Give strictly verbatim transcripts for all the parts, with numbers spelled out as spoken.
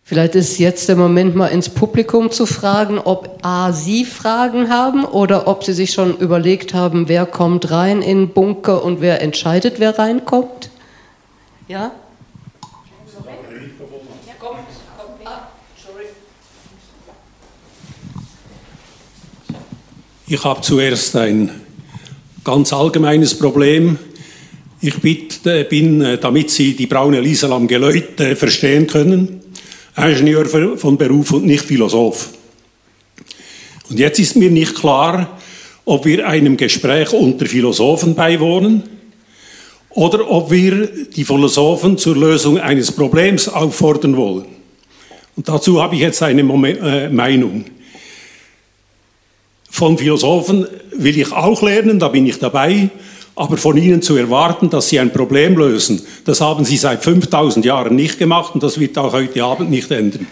Vielleicht ist jetzt der Moment, mal ins Publikum zu fragen, ob A, Sie Fragen haben oder ob Sie sich schon überlegt haben, wer kommt rein in den Bunker und wer entscheidet, wer reinkommt. Ja? Ich habe zuerst ein ganz allgemeines Problem. Ich bin, damit Sie die braune Liesel am Geläut verstehen können, Ingenieur von Beruf und nicht Philosoph. Und jetzt ist mir nicht klar, ob wir einem Gespräch unter Philosophen beiwohnen oder ob wir die Philosophen zur Lösung eines Problems auffordern wollen. Und dazu habe ich jetzt eine Moment, äh, Meinung. Von Philosophen will ich auch lernen, da bin ich dabei, aber von ihnen zu erwarten, dass sie ein Problem lösen, das haben sie seit fünftausend Jahren nicht gemacht und das wird auch heute Abend nicht ändern.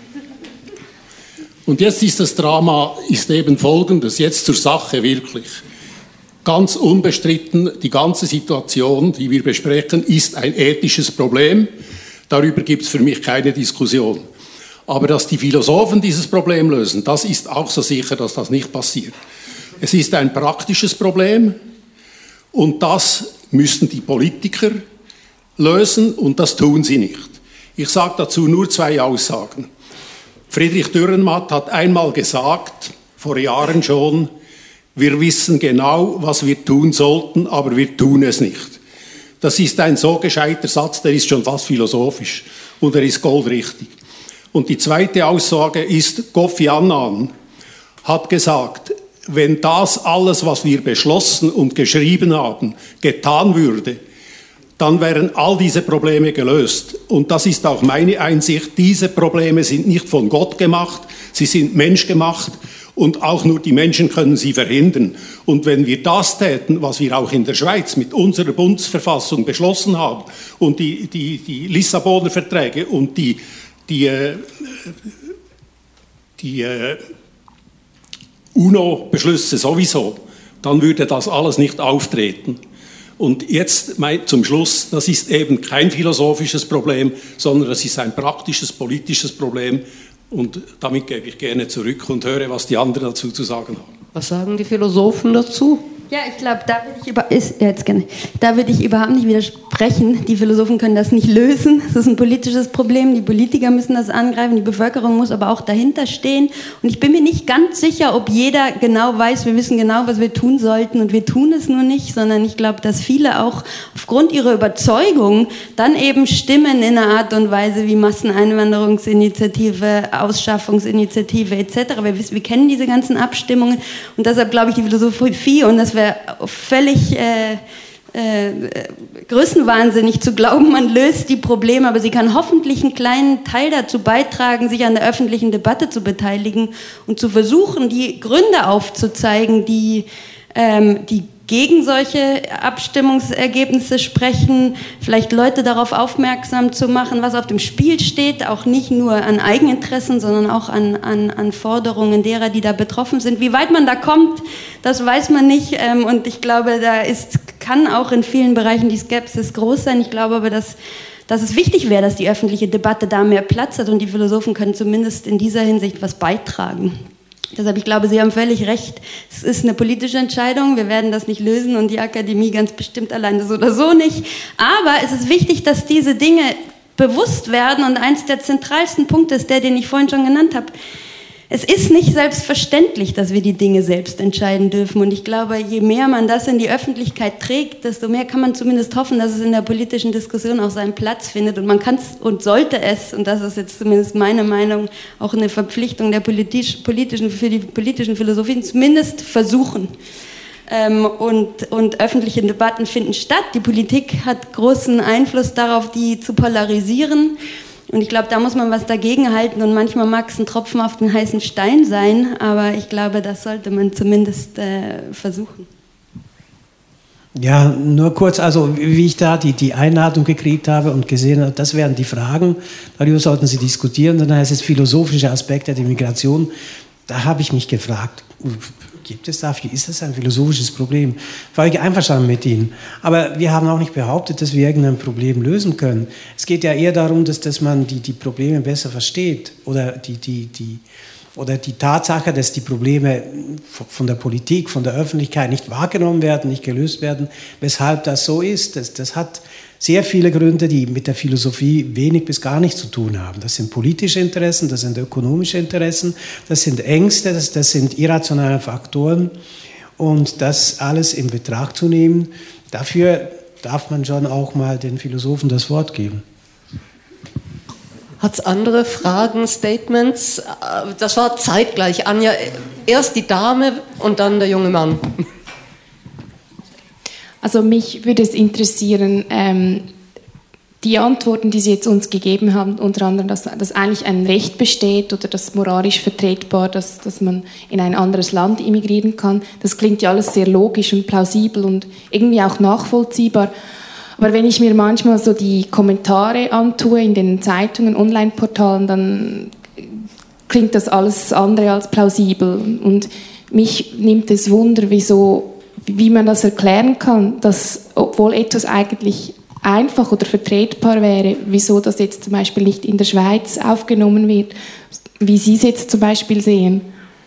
Und jetzt ist das Drama ist eben folgendes, jetzt zur Sache wirklich. Ganz unbestritten, die ganze Situation, die wir besprechen, ist ein ethisches Problem. Darüber gibt es für mich keine Diskussion. Aber dass die Philosophen dieses Problem lösen, das ist auch so sicher, dass das nicht passiert. Es ist ein praktisches Problem und das müssen die Politiker lösen und das tun sie nicht. Ich sage dazu nur zwei Aussagen. Friedrich Dürrenmatt hat einmal gesagt, vor Jahren schon, wir wissen genau, was wir tun sollten, aber wir tun es nicht. Das ist ein so gescheiter Satz, der ist schon fast philosophisch und er ist goldrichtig. Und die zweite Aussage ist, Kofi Annan hat gesagt, wenn das alles, was wir beschlossen und geschrieben haben, getan würde, dann wären all diese Probleme gelöst. Und das ist auch meine Einsicht, diese Probleme sind nicht von Gott gemacht, sie sind menschgemacht und auch nur die Menschen können sie verhindern. Und wenn wir das täten, was wir auch in der Schweiz mit unserer Bundesverfassung beschlossen haben und die, die, die Lissabonner Verträge und die Die, die äh, UNO-Beschlüsse sowieso, dann würde das alles nicht auftreten. Und jetzt mein, zum Schluss, das ist eben kein philosophisches Problem, sondern das ist ein praktisches, politisches Problem. Und damit gebe ich gerne zurück und höre, was die anderen dazu zu sagen haben. Was sagen die Philosophen dazu? Ja, ich glaube, da würde ich, über, ist, ja, jetzt gerne. Da würde ich überhaupt nicht widersprechen. Die Philosophen können das nicht lösen. Das ist ein politisches Problem. Die Politiker müssen das angreifen. Die Bevölkerung muss aber auch dahinter stehen. Und ich bin mir nicht ganz sicher, ob jeder genau weiß, wir wissen genau, was wir tun sollten und wir tun es nur nicht, sondern ich glaube, dass viele auch aufgrund ihrer Überzeugung dann eben stimmen in einer Art und Weise wie Masseneinwanderungsinitiative, Ausschaffungsinitiative et cetera. Wir, wir kennen diese ganzen Abstimmungen und deshalb glaube ich, die Philosophie und das wäre völlig äh, äh, größenwahnsinnig zu glauben, man löst die Probleme, aber sie kann hoffentlich einen kleinen Teil dazu beitragen, sich an der öffentlichen Debatte zu beteiligen und zu versuchen, die Gründe aufzuzeigen, die, ähm, die gegen solche Abstimmungsergebnisse sprechen, vielleicht Leute darauf aufmerksam zu machen, was auf dem Spiel steht, auch nicht nur an Eigeninteressen, sondern auch an, an, an Forderungen derer, die da betroffen sind. Wie weit man da kommt, das weiß man nicht und ich glaube, da ist, kann auch in vielen Bereichen die Skepsis groß sein. Ich glaube aber, dass, dass es wichtig wäre, dass die öffentliche Debatte da mehr Platz hat und die Philosophen können zumindest in dieser Hinsicht was beitragen. Deshalb, ich glaube, Sie haben völlig recht. Es ist eine politische Entscheidung. Wir werden das nicht lösen und die Akademie ganz bestimmt alleine so oder so nicht. Aber es ist wichtig, dass diese Dinge bewusst werden und eins der zentralsten Punkte ist der, den ich vorhin schon genannt habe. Es ist nicht selbstverständlich, dass wir die Dinge selbst entscheiden dürfen. Und ich glaube, je mehr man das in die Öffentlichkeit trägt, desto mehr kann man zumindest hoffen, dass es in der politischen Diskussion auch seinen Platz findet. Und man kann es und sollte es, und das ist jetzt zumindest meine Meinung, auch eine Verpflichtung der politisch, politischen, für die politischen Philosophien, zumindest versuchen. Ähm, und, und öffentliche Debatten finden statt. Die Politik hat großen Einfluss darauf, die zu polarisieren. Und ich glaube, da muss man was dagegen halten und manchmal mag es ein Tropfen auf den heißen Stein sein, aber ich glaube, das sollte man zumindest äh, versuchen. Ja, nur kurz, also wie ich da die, die Einladung gekriegt habe und gesehen habe, das wären die Fragen, darüber sollten Sie diskutieren, dann heißt es philosophische Aspekte der Migration, da habe ich mich gefragt, gibt es dafür, ist das ein philosophisches Problem. Ich war einverstanden mit Ihnen. Aber wir haben auch nicht behauptet, dass wir irgendein Problem lösen können. Es geht ja eher darum, dass, dass man die, die Probleme besser versteht oder die, die, die, oder die Tatsache, dass die Probleme von der Politik, von der Öffentlichkeit nicht wahrgenommen werden, nicht gelöst werden, weshalb das so ist. Das, das hat sehr viele Gründe, die mit der Philosophie wenig bis gar nichts zu tun haben. Das sind politische Interessen, das sind ökonomische Interessen, das sind Ängste, das, das sind irrationale Faktoren. Und das alles in Betracht zu nehmen, dafür darf man schon auch mal den Philosophen das Wort geben. Hat es andere Fragen, Statements? Das war zeitgleich. Anja, erst die Dame und dann der junge Mann. Also mich würde es interessieren, ähm, die Antworten, die Sie jetzt uns gegeben haben, unter anderem, dass, dass eigentlich ein Recht besteht oder das moralisch vertretbar, dass, dass man in ein anderes Land emigrieren kann, das klingt ja alles sehr logisch und plausibel und irgendwie auch nachvollziehbar. Aber wenn ich mir manchmal so die Kommentare antue in den Zeitungen, Online-Portalen, dann klingt das alles andere als plausibel. Und mich nimmt es Wunder, wieso, wie man das erklären kann, dass, obwohl etwas eigentlich einfach oder vertretbar wäre, wieso das jetzt zum Beispiel nicht in der Schweiz aufgenommen wird, wie Sie es jetzt zum Beispiel sehen.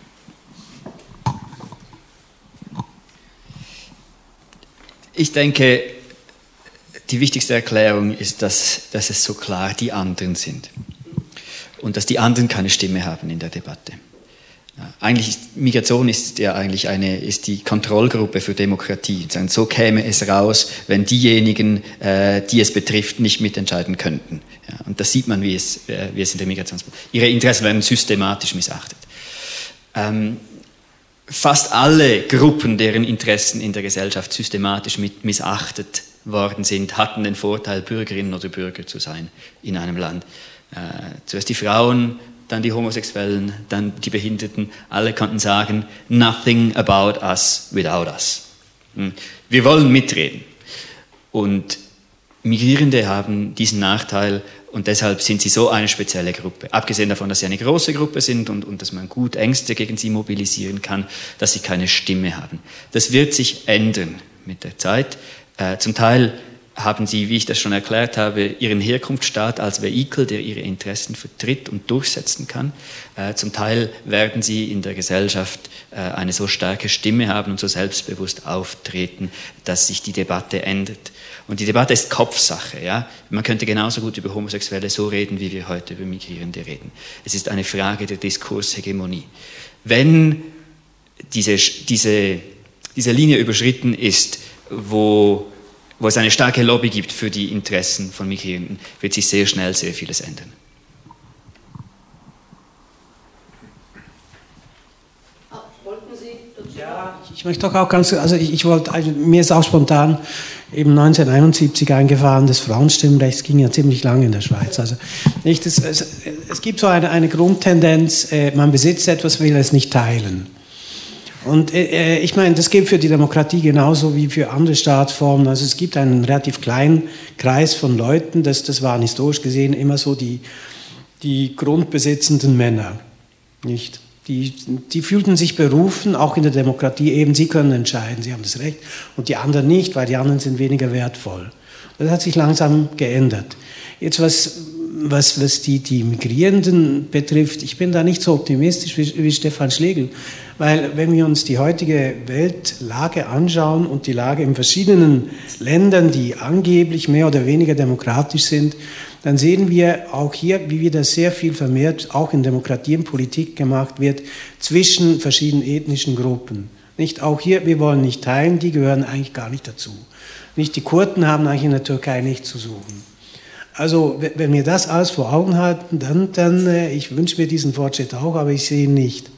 Ich denke, die wichtigste Erklärung ist, dass, dass es so klar die anderen sind und dass die anderen keine Stimme haben in der Debatte. Eigentlich ist Migration ist ja eigentlich eine, ist die Kontrollgruppe für Demokratie. So käme es raus, wenn diejenigen, äh, die es betrifft, nicht mitentscheiden könnten. Ja, und das sieht man, wie es, äh, wie es in der Migrationspolitik. Ihre Interessen werden systematisch missachtet. Ähm, fast alle Gruppen, deren Interessen in der Gesellschaft systematisch mit missachtet worden sind, hatten den Vorteil, Bürgerinnen oder Bürger zu sein in einem Land. Äh, zuerst die Frauen, dann die Homosexuellen, dann die Behinderten, alle konnten sagen, nothing about us without us. Wir wollen mitreden. Und Migrierende haben diesen Nachteil und deshalb sind sie so eine spezielle Gruppe. Abgesehen davon, dass sie eine große Gruppe sind und, und dass man gut Ängste gegen sie mobilisieren kann, dass sie keine Stimme haben. Das wird sich ändern mit der Zeit. Äh, zum Teil haben sie, wie ich das schon erklärt habe, ihren Herkunftsstaat als Vehikel, der ihre Interessen vertritt und durchsetzen kann. Äh, zum Teil werden sie in der Gesellschaft äh, eine so starke Stimme haben und so selbstbewusst auftreten, dass sich die Debatte ändert. Und die Debatte ist Kopfsache. Ja? Man könnte genauso gut über Homosexuelle so reden, wie wir heute über Migrierende reden. Es ist eine Frage der Diskurshegemonie. Wenn diese, diese, diese Linie überschritten ist, wo wo es eine starke Lobby gibt für die Interessen von Migrierenden, wird sich sehr schnell sehr vieles ändern. Wollten Sie? Ja, ich möchte doch auch ganz, also ich, ich wollte, also mir ist auch spontan eben neunzehnhunderteinundsiebzig eingefahren, das Frauenstimmrecht ging ja ziemlich lange in der Schweiz. Also nicht, es, es, es gibt so eine, eine Grundtendenz, äh, man besitzt etwas, will es nicht teilen. Und äh, ich meine, das gilt für die Demokratie genauso wie für andere Staatsformen. Also es gibt einen relativ kleinen Kreis von Leuten, das, das waren historisch gesehen immer so die, die grundbesitzenden Männer, nicht? Die, die fühlten sich berufen, auch in der Demokratie eben, sie können entscheiden, sie haben das Recht und die anderen nicht, weil die anderen sind weniger wertvoll. Das hat sich langsam geändert. Jetzt was, was, was die, die Migrierenden betrifft, ich bin da nicht so optimistisch wie, wie Stefan Schlegel. Weil wenn wir uns die heutige Weltlage anschauen und die Lage in verschiedenen Ländern, die angeblich mehr oder weniger demokratisch sind, dann sehen wir auch hier, wie wieder sehr viel vermehrt auch in Demokratie und Politik gemacht wird, zwischen verschiedenen ethnischen Gruppen. Nicht auch hier, wir wollen nicht teilen, die gehören eigentlich gar nicht dazu. Nicht die Kurden haben eigentlich in der Türkei nichts zu suchen. Also wenn wir das alles vor Augen halten, dann, dann ich wünsche mir diesen Fortschritt auch, aber ich sehe ihn nicht.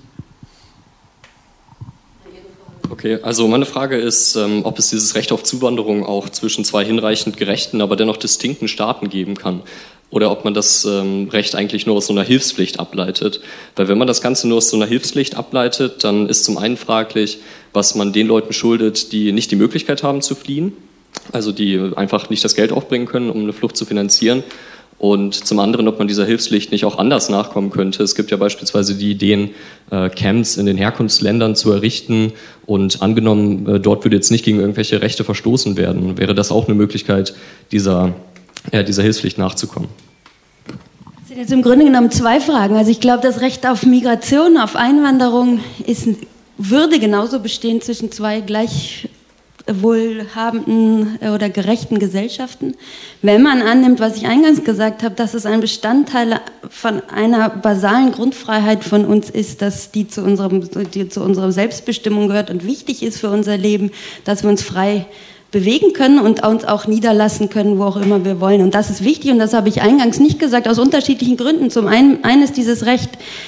Okay, also meine Frage ist, ähm, ob es dieses Recht auf Zuwanderung auch zwischen zwei hinreichend gerechten, aber dennoch distinkten Staaten geben kann. Oder ob man das ähm, Recht eigentlich nur aus so einer Hilfspflicht ableitet. Weil wenn man das Ganze nur aus so einer Hilfspflicht ableitet, dann ist zum einen fraglich, was man den Leuten schuldet, die nicht die Möglichkeit haben zu fliehen. Also die einfach nicht das Geld aufbringen können, um eine Flucht zu finanzieren. Und zum anderen, ob man dieser Hilfspflicht nicht auch anders nachkommen könnte. Es gibt ja beispielsweise die Ideen, äh, Camps in den Herkunftsländern zu errichten und angenommen, äh, dort würde jetzt nicht gegen irgendwelche Rechte verstoßen werden. Wäre das auch eine Möglichkeit, dieser, ja, dieser Hilfspflicht nachzukommen? Das sind jetzt im Grunde genommen zwei Fragen. Also ich glaube, das Recht auf Migration, auf Einwanderung ist, würde genauso bestehen zwischen zwei gleich wohlhabenden oder gerechten Gesellschaften. Wenn man annimmt, was ich eingangs gesagt habe, dass es ein Bestandteil von einer basalen Grundfreiheit von uns ist, dass die zu unserem, die zu unserer Selbstbestimmung gehört und wichtig ist für unser Leben, dass wir uns frei bewegen können und uns auch niederlassen können, wo auch immer wir wollen. Und das ist wichtig und das habe ich eingangs nicht gesagt, aus unterschiedlichen Gründen. Zum einen, einen ist dieses Recht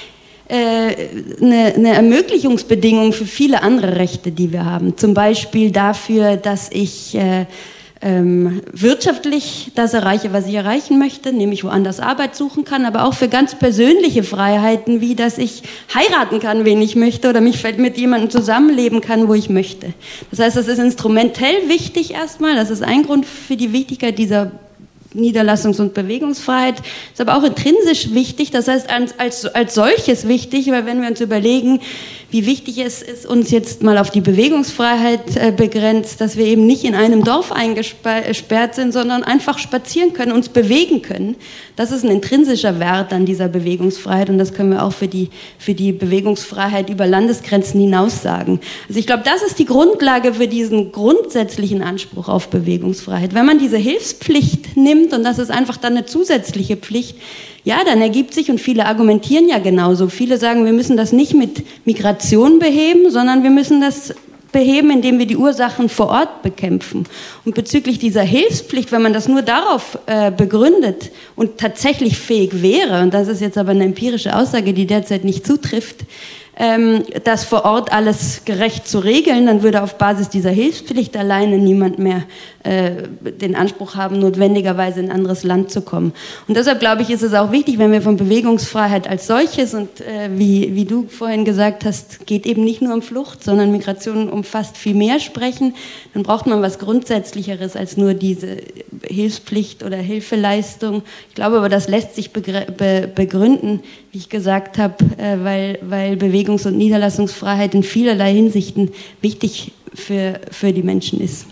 Eine, eine Ermöglichungsbedingung für viele andere Rechte, die wir haben. Zum Beispiel dafür, dass ich äh, ähm, wirtschaftlich das erreiche, was ich erreichen möchte, nämlich woanders Arbeit suchen kann, aber auch für ganz persönliche Freiheiten, wie dass ich heiraten kann, wen ich möchte, oder mich mit jemandem zusammenleben kann, wo ich möchte. Das heißt, das ist instrumentell wichtig erstmal, das ist ein Grund für die Wichtigkeit dieser Niederlassungs- und Bewegungsfreiheit, ist aber auch intrinsisch wichtig, das heißt als, als, als solches wichtig, weil wenn wir uns überlegen, wie wichtig es ist, uns jetzt mal auf die Bewegungsfreiheit äh, begrenzt, dass wir eben nicht in einem Dorf eingesperrt sind, sondern einfach spazieren können, uns bewegen können. Das ist ein intrinsischer Wert an dieser Bewegungsfreiheit und das können wir auch für die, für die Bewegungsfreiheit über Landesgrenzen hinaus sagen. Also ich glaube, das ist die Grundlage für diesen grundsätzlichen Anspruch auf Bewegungsfreiheit. Wenn man diese Hilfspflicht nimmt, und das ist einfach dann eine zusätzliche Pflicht, ja, dann ergibt sich, und viele argumentieren ja genauso, viele sagen, wir müssen das nicht mit Migration beheben, sondern wir müssen das beheben, indem wir die Ursachen vor Ort bekämpfen. Und bezüglich dieser Hilfspflicht, wenn man das nur darauf äh, begründet und tatsächlich fähig wäre, und das ist jetzt aber eine empirische Aussage, die derzeit nicht zutrifft, ähm, das vor Ort alles gerecht zu regeln, dann würde auf Basis dieser Hilfspflicht alleine niemand mehr äh, den Anspruch haben, notwendigerweise in ein anderes Land zu kommen. Und deshalb glaube ich, ist es auch wichtig, wenn wir von Bewegungsfreiheit als solches und äh, wie, wie du vorhin gesagt hast, geht eben nicht nur um Flucht, sondern Migration umfasst viel mehr sprechen, dann braucht man was Grundsätzlicheres als nur diese Hilfspflicht oder Hilfeleistung. Ich glaube aber, das lässt sich be- begründen, wie ich gesagt habe, äh, weil, weil Bewegungs- und Niederlassungsfreiheit in vielerlei Hinsichten wichtig für, für die Menschen ist.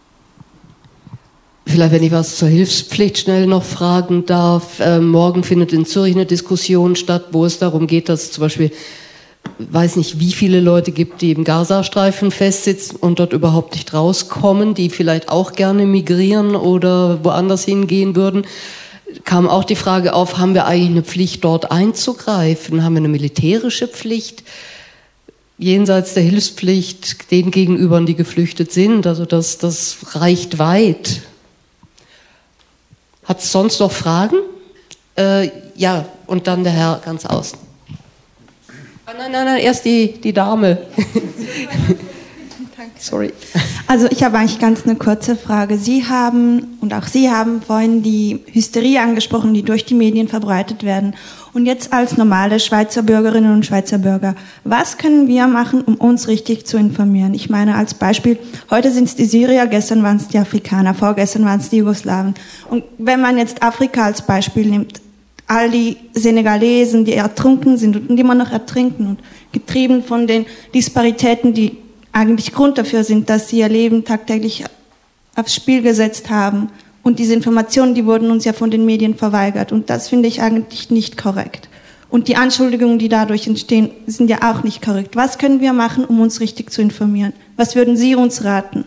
Vielleicht, wenn ich was zur Hilfspflicht schnell noch fragen darf. Äh, morgen findet in Zürich eine Diskussion statt, wo es darum geht, dass es zum Beispiel, weiß nicht, wie viele Leute gibt, die im Gazastreifen festsitzen und dort überhaupt nicht rauskommen, die vielleicht auch gerne migrieren oder woanders hingehen würden. Kam auch die Frage auf, haben wir eigentlich eine Pflicht, dort einzugreifen? Haben wir eine militärische Pflicht? Jenseits der Hilfspflicht denen gegenüber, die geflüchtet sind. Also das, das reicht weit. Hat es sonst noch Fragen? Äh, ja, und dann der Herr ganz außen. Oh, nein, nein, nein, erst die, die Dame. Sorry. Also ich habe eigentlich ganz eine kurze Frage. Sie haben und auch Sie haben vorhin die Hysterie angesprochen, die durch die Medien verbreitet werden. Und jetzt als normale Schweizer Bürgerinnen und Schweizer Bürger, was können wir machen, um uns richtig zu informieren? Ich meine als Beispiel, heute sind es die Syrier, gestern waren es die Afrikaner, vorgestern waren es die Jugoslawen. Und wenn man jetzt Afrika als Beispiel nimmt, all die Senegalesen, die ertrunken sind und immer noch ertrinken und getrieben von den Disparitäten, die eigentlich Grund dafür sind, dass sie ihr Leben tagtäglich aufs Spiel gesetzt haben. Und diese Informationen, die wurden uns ja von den Medien verweigert. Und das finde ich eigentlich nicht korrekt. Und die Anschuldigungen, die dadurch entstehen, sind ja auch nicht korrekt. Was können wir machen, um uns richtig zu informieren? Was würden Sie uns raten?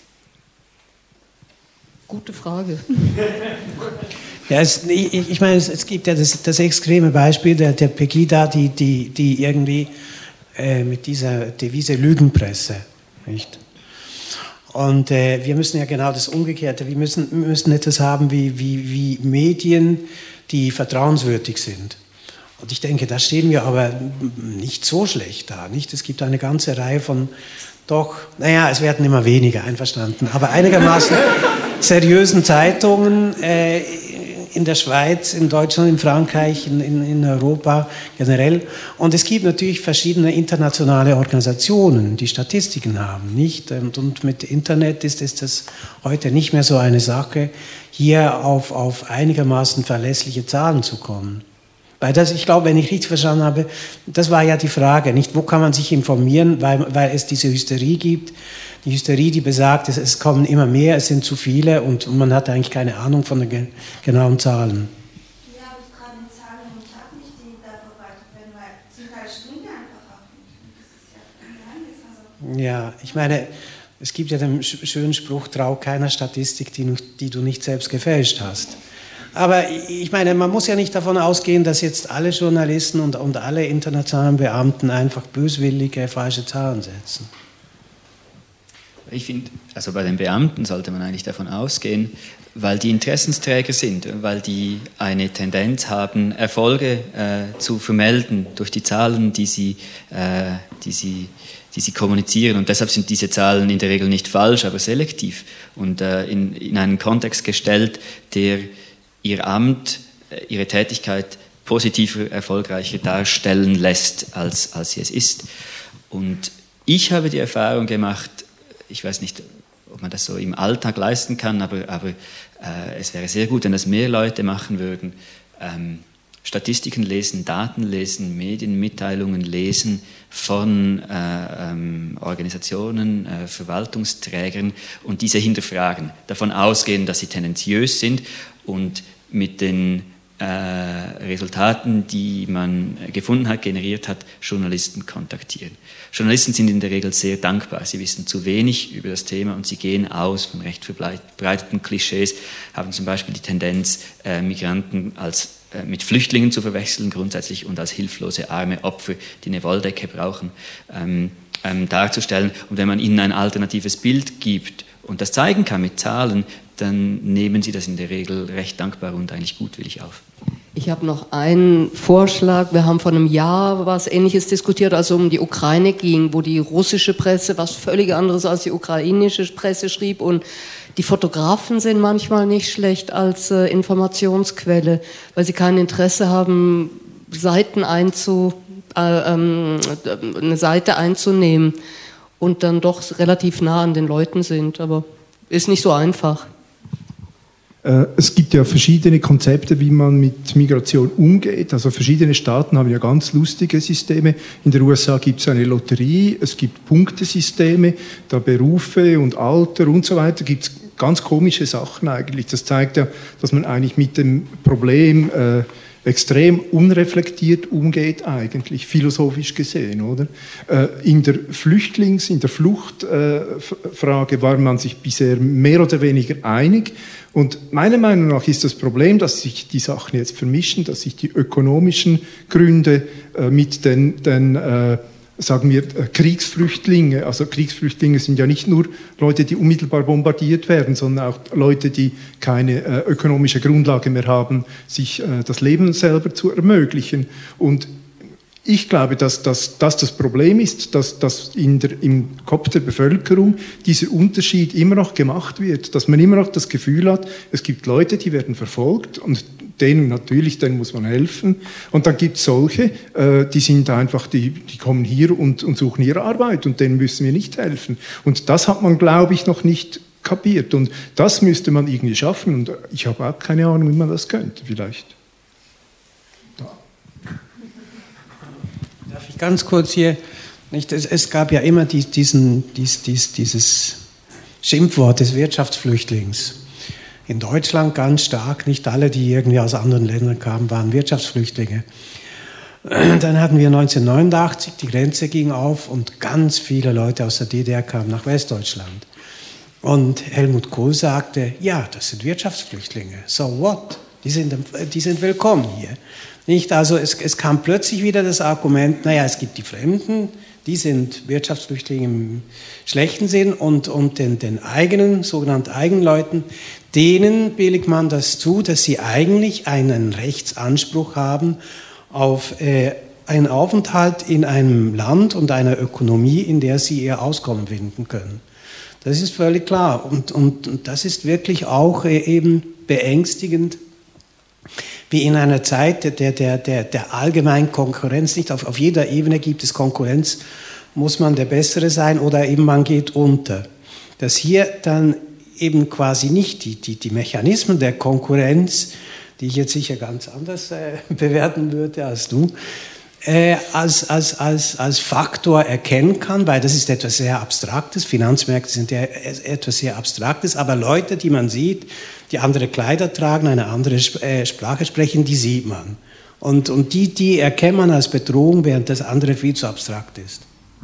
Gute Frage. Ja, es, ich, ich meine, es, es gibt ja das, das extreme Beispiel der, der Pegida, die, die, die irgendwie äh, mit dieser Devise Lügenpresse, nicht? Und äh, wir müssen ja genau das Umgekehrte, wir müssen, wir müssen etwas haben wie, wie, wie Medien, die vertrauenswürdig sind. Und ich denke, da stehen wir aber nicht so schlecht da, nicht? Es gibt eine ganze Reihe von, doch, naja, es werden immer weniger, einverstanden, aber einigermaßen seriösen Zeitungen, äh, in der Schweiz, in Deutschland, in Frankreich, in, in, in Europa generell. Und es gibt natürlich verschiedene internationale Organisationen, die Statistiken haben, nicht? Und, und mit Internet ist, ist das heute nicht mehr so eine Sache, hier auf, auf einigermaßen verlässliche Zahlen zu kommen. Weil das, ich glaube, wenn ich richtig verstanden habe, das war ja die Frage, nicht, wo kann man sich informieren, weil, weil es diese Hysterie gibt. Die Hysterie, die besagt, es, es kommen immer mehr, es sind zu viele und, und man hat eigentlich keine Ahnung von den ge genauen Zahlen. Ja, aber ich gerade die Zahlen und Daten nicht, die da verbreitet werden, weil zum Teil stimmen die einfach auch nicht. Das ist ja ein Geheimnis. Also ja, ich meine, es gibt ja den schönen Spruch, trau keiner Statistik, die, die du nicht selbst gefälscht hast. Aber ich meine, man muss ja nicht davon ausgehen, dass jetzt alle Journalisten und, und alle internationalen Beamten einfach böswillige, falsche Zahlen setzen. Ich finde, also bei den Beamten sollte man eigentlich davon ausgehen, weil die Interessensträger sind, weil die eine Tendenz haben, Erfolge äh, zu vermelden durch die Zahlen, die sie, äh, die sie die sie kommunizieren. Und deshalb sind diese Zahlen in der Regel nicht falsch, aber selektiv und äh, in, in einen Kontext gestellt, der ihr Amt, ihre Tätigkeit positiver, erfolgreicher darstellen lässt, als, als sie es ist. Und ich habe die Erfahrung gemacht, ich weiß nicht, ob man das so im Alltag leisten kann, aber, aber äh, es wäre sehr gut, wenn das mehr Leute machen würden, ähm, Statistiken lesen, Daten lesen, Medienmitteilungen lesen von äh, ähm, Organisationen, äh, Verwaltungsträgern und diese hinterfragen, davon ausgehen, dass sie tendenziös sind und mit den äh, Resultaten, die man gefunden hat, generiert hat, Journalisten kontaktieren. Journalisten sind in der Regel sehr dankbar. Sie wissen zu wenig über das Thema und sie gehen aus von recht verbreiteten Klischees, haben zum Beispiel die Tendenz, äh, Migranten als äh, mit Flüchtlingen zu verwechseln grundsätzlich und als hilflose arme Opfer, die eine Wolldecke brauchen, ähm, ähm, darzustellen. Und wenn man ihnen ein alternatives Bild gibt und das zeigen kann mit Zahlen, dann nehmen sie das in der Regel recht dankbar und eigentlich gutwillig auf. Ich habe noch einen Vorschlag. Wir haben vor einem Jahr was Ähnliches diskutiert, als es um die Ukraine ging, wo die russische Presse was völlig anderes als die ukrainische Presse schrieb. Und die Fotografen sind manchmal nicht schlecht als äh, Informationsquelle, weil sie kein Interesse haben, Seiten einzu, äh, ähm, eine Seite einzunehmen und dann doch relativ nah an den Leuten sind. Aber ist nicht so einfach. Es gibt ja verschiedene Konzepte, wie man mit Migration umgeht. Also verschiedene Staaten haben ja ganz lustige Systeme. In den U S A gibt es eine Lotterie, es gibt Punktesysteme, da Berufe und Alter und so weiter. Gibt es ganz komische Sachen eigentlich. Das zeigt ja, dass man eigentlich mit dem Problem äh, extrem unreflektiert umgeht eigentlich, philosophisch gesehen, oder? In der Flüchtlings-, in der Fluchtfrage war man sich bisher mehr oder weniger einig. Und meiner Meinung nach ist das Problem, dass sich die Sachen jetzt vermischen, dass sich die ökonomischen Gründe mit den, den sagen wir, Kriegsflüchtlinge, also Kriegsflüchtlinge sind ja nicht nur Leute, die unmittelbar bombardiert werden, sondern auch Leute, die keine äh, ökonomische Grundlage mehr haben, sich äh, das Leben selber zu ermöglichen. Und ich glaube, dass das dass das Problem ist, dass, dass in der, im Kopf der Bevölkerung dieser Unterschied immer noch gemacht wird, dass man immer noch das Gefühl hat, es gibt Leute, die werden verfolgt und denen natürlich, denen muss man helfen. Und dann gibt es solche, äh, die sind einfach, die, die kommen hier und, und suchen ihre Arbeit und denen müssen wir nicht helfen. Und das hat man, glaube ich, noch nicht kapiert. Und das müsste man irgendwie schaffen. Und ich habe auch keine Ahnung, wie man das könnte, vielleicht. Da. Darf ich ganz kurz hier, nicht, es, es gab ja immer die, diesen, dies, dies, dieses Schimpfwort des Wirtschaftsflüchtlings. In Deutschland ganz stark, nicht alle, die irgendwie aus anderen Ländern kamen, waren Wirtschaftsflüchtlinge. Dann hatten wir neunzehnhundertneunundachtzig, die Grenze ging auf und ganz viele Leute aus der D D R kamen nach Westdeutschland. Und Helmut Kohl sagte, ja, das sind Wirtschaftsflüchtlinge, so what? Die sind, die sind willkommen hier. Nicht? Also es, es kam plötzlich wieder das Argument, naja, es gibt die Fremden, die sind Wirtschaftsflüchtlinge im schlechten Sinn und, und den, den eigenen, sogenannten Eigenleuten, denen billigt man das zu, dass sie eigentlich einen Rechtsanspruch haben auf äh, einen Aufenthalt in einem Land und einer Ökonomie, in der sie ihr Auskommen finden können. Das ist völlig klar und, und, und das ist wirklich auch äh, eben beängstigend, wie in einer Zeit der, der, der, der allgemeinen Konkurrenz, nicht auf, auf jeder Ebene gibt es Konkurrenz, muss man der Bessere sein oder eben man geht unter. Dass hier dann eben quasi nicht die, die, die Mechanismen der Konkurrenz, die ich jetzt sicher ganz anders äh, bewerten würde als du, äh, als, als, als, als Faktor erkennen kann, weil das ist etwas sehr Abstraktes, Finanzmärkte sind ja etwas sehr Abstraktes, aber Leute, die man sieht, die andere Kleider tragen, eine andere äh, Sprache sprechen, die sieht man. Und, und die, die erkennt man als Bedrohung, während das andere viel zu abstrakt ist.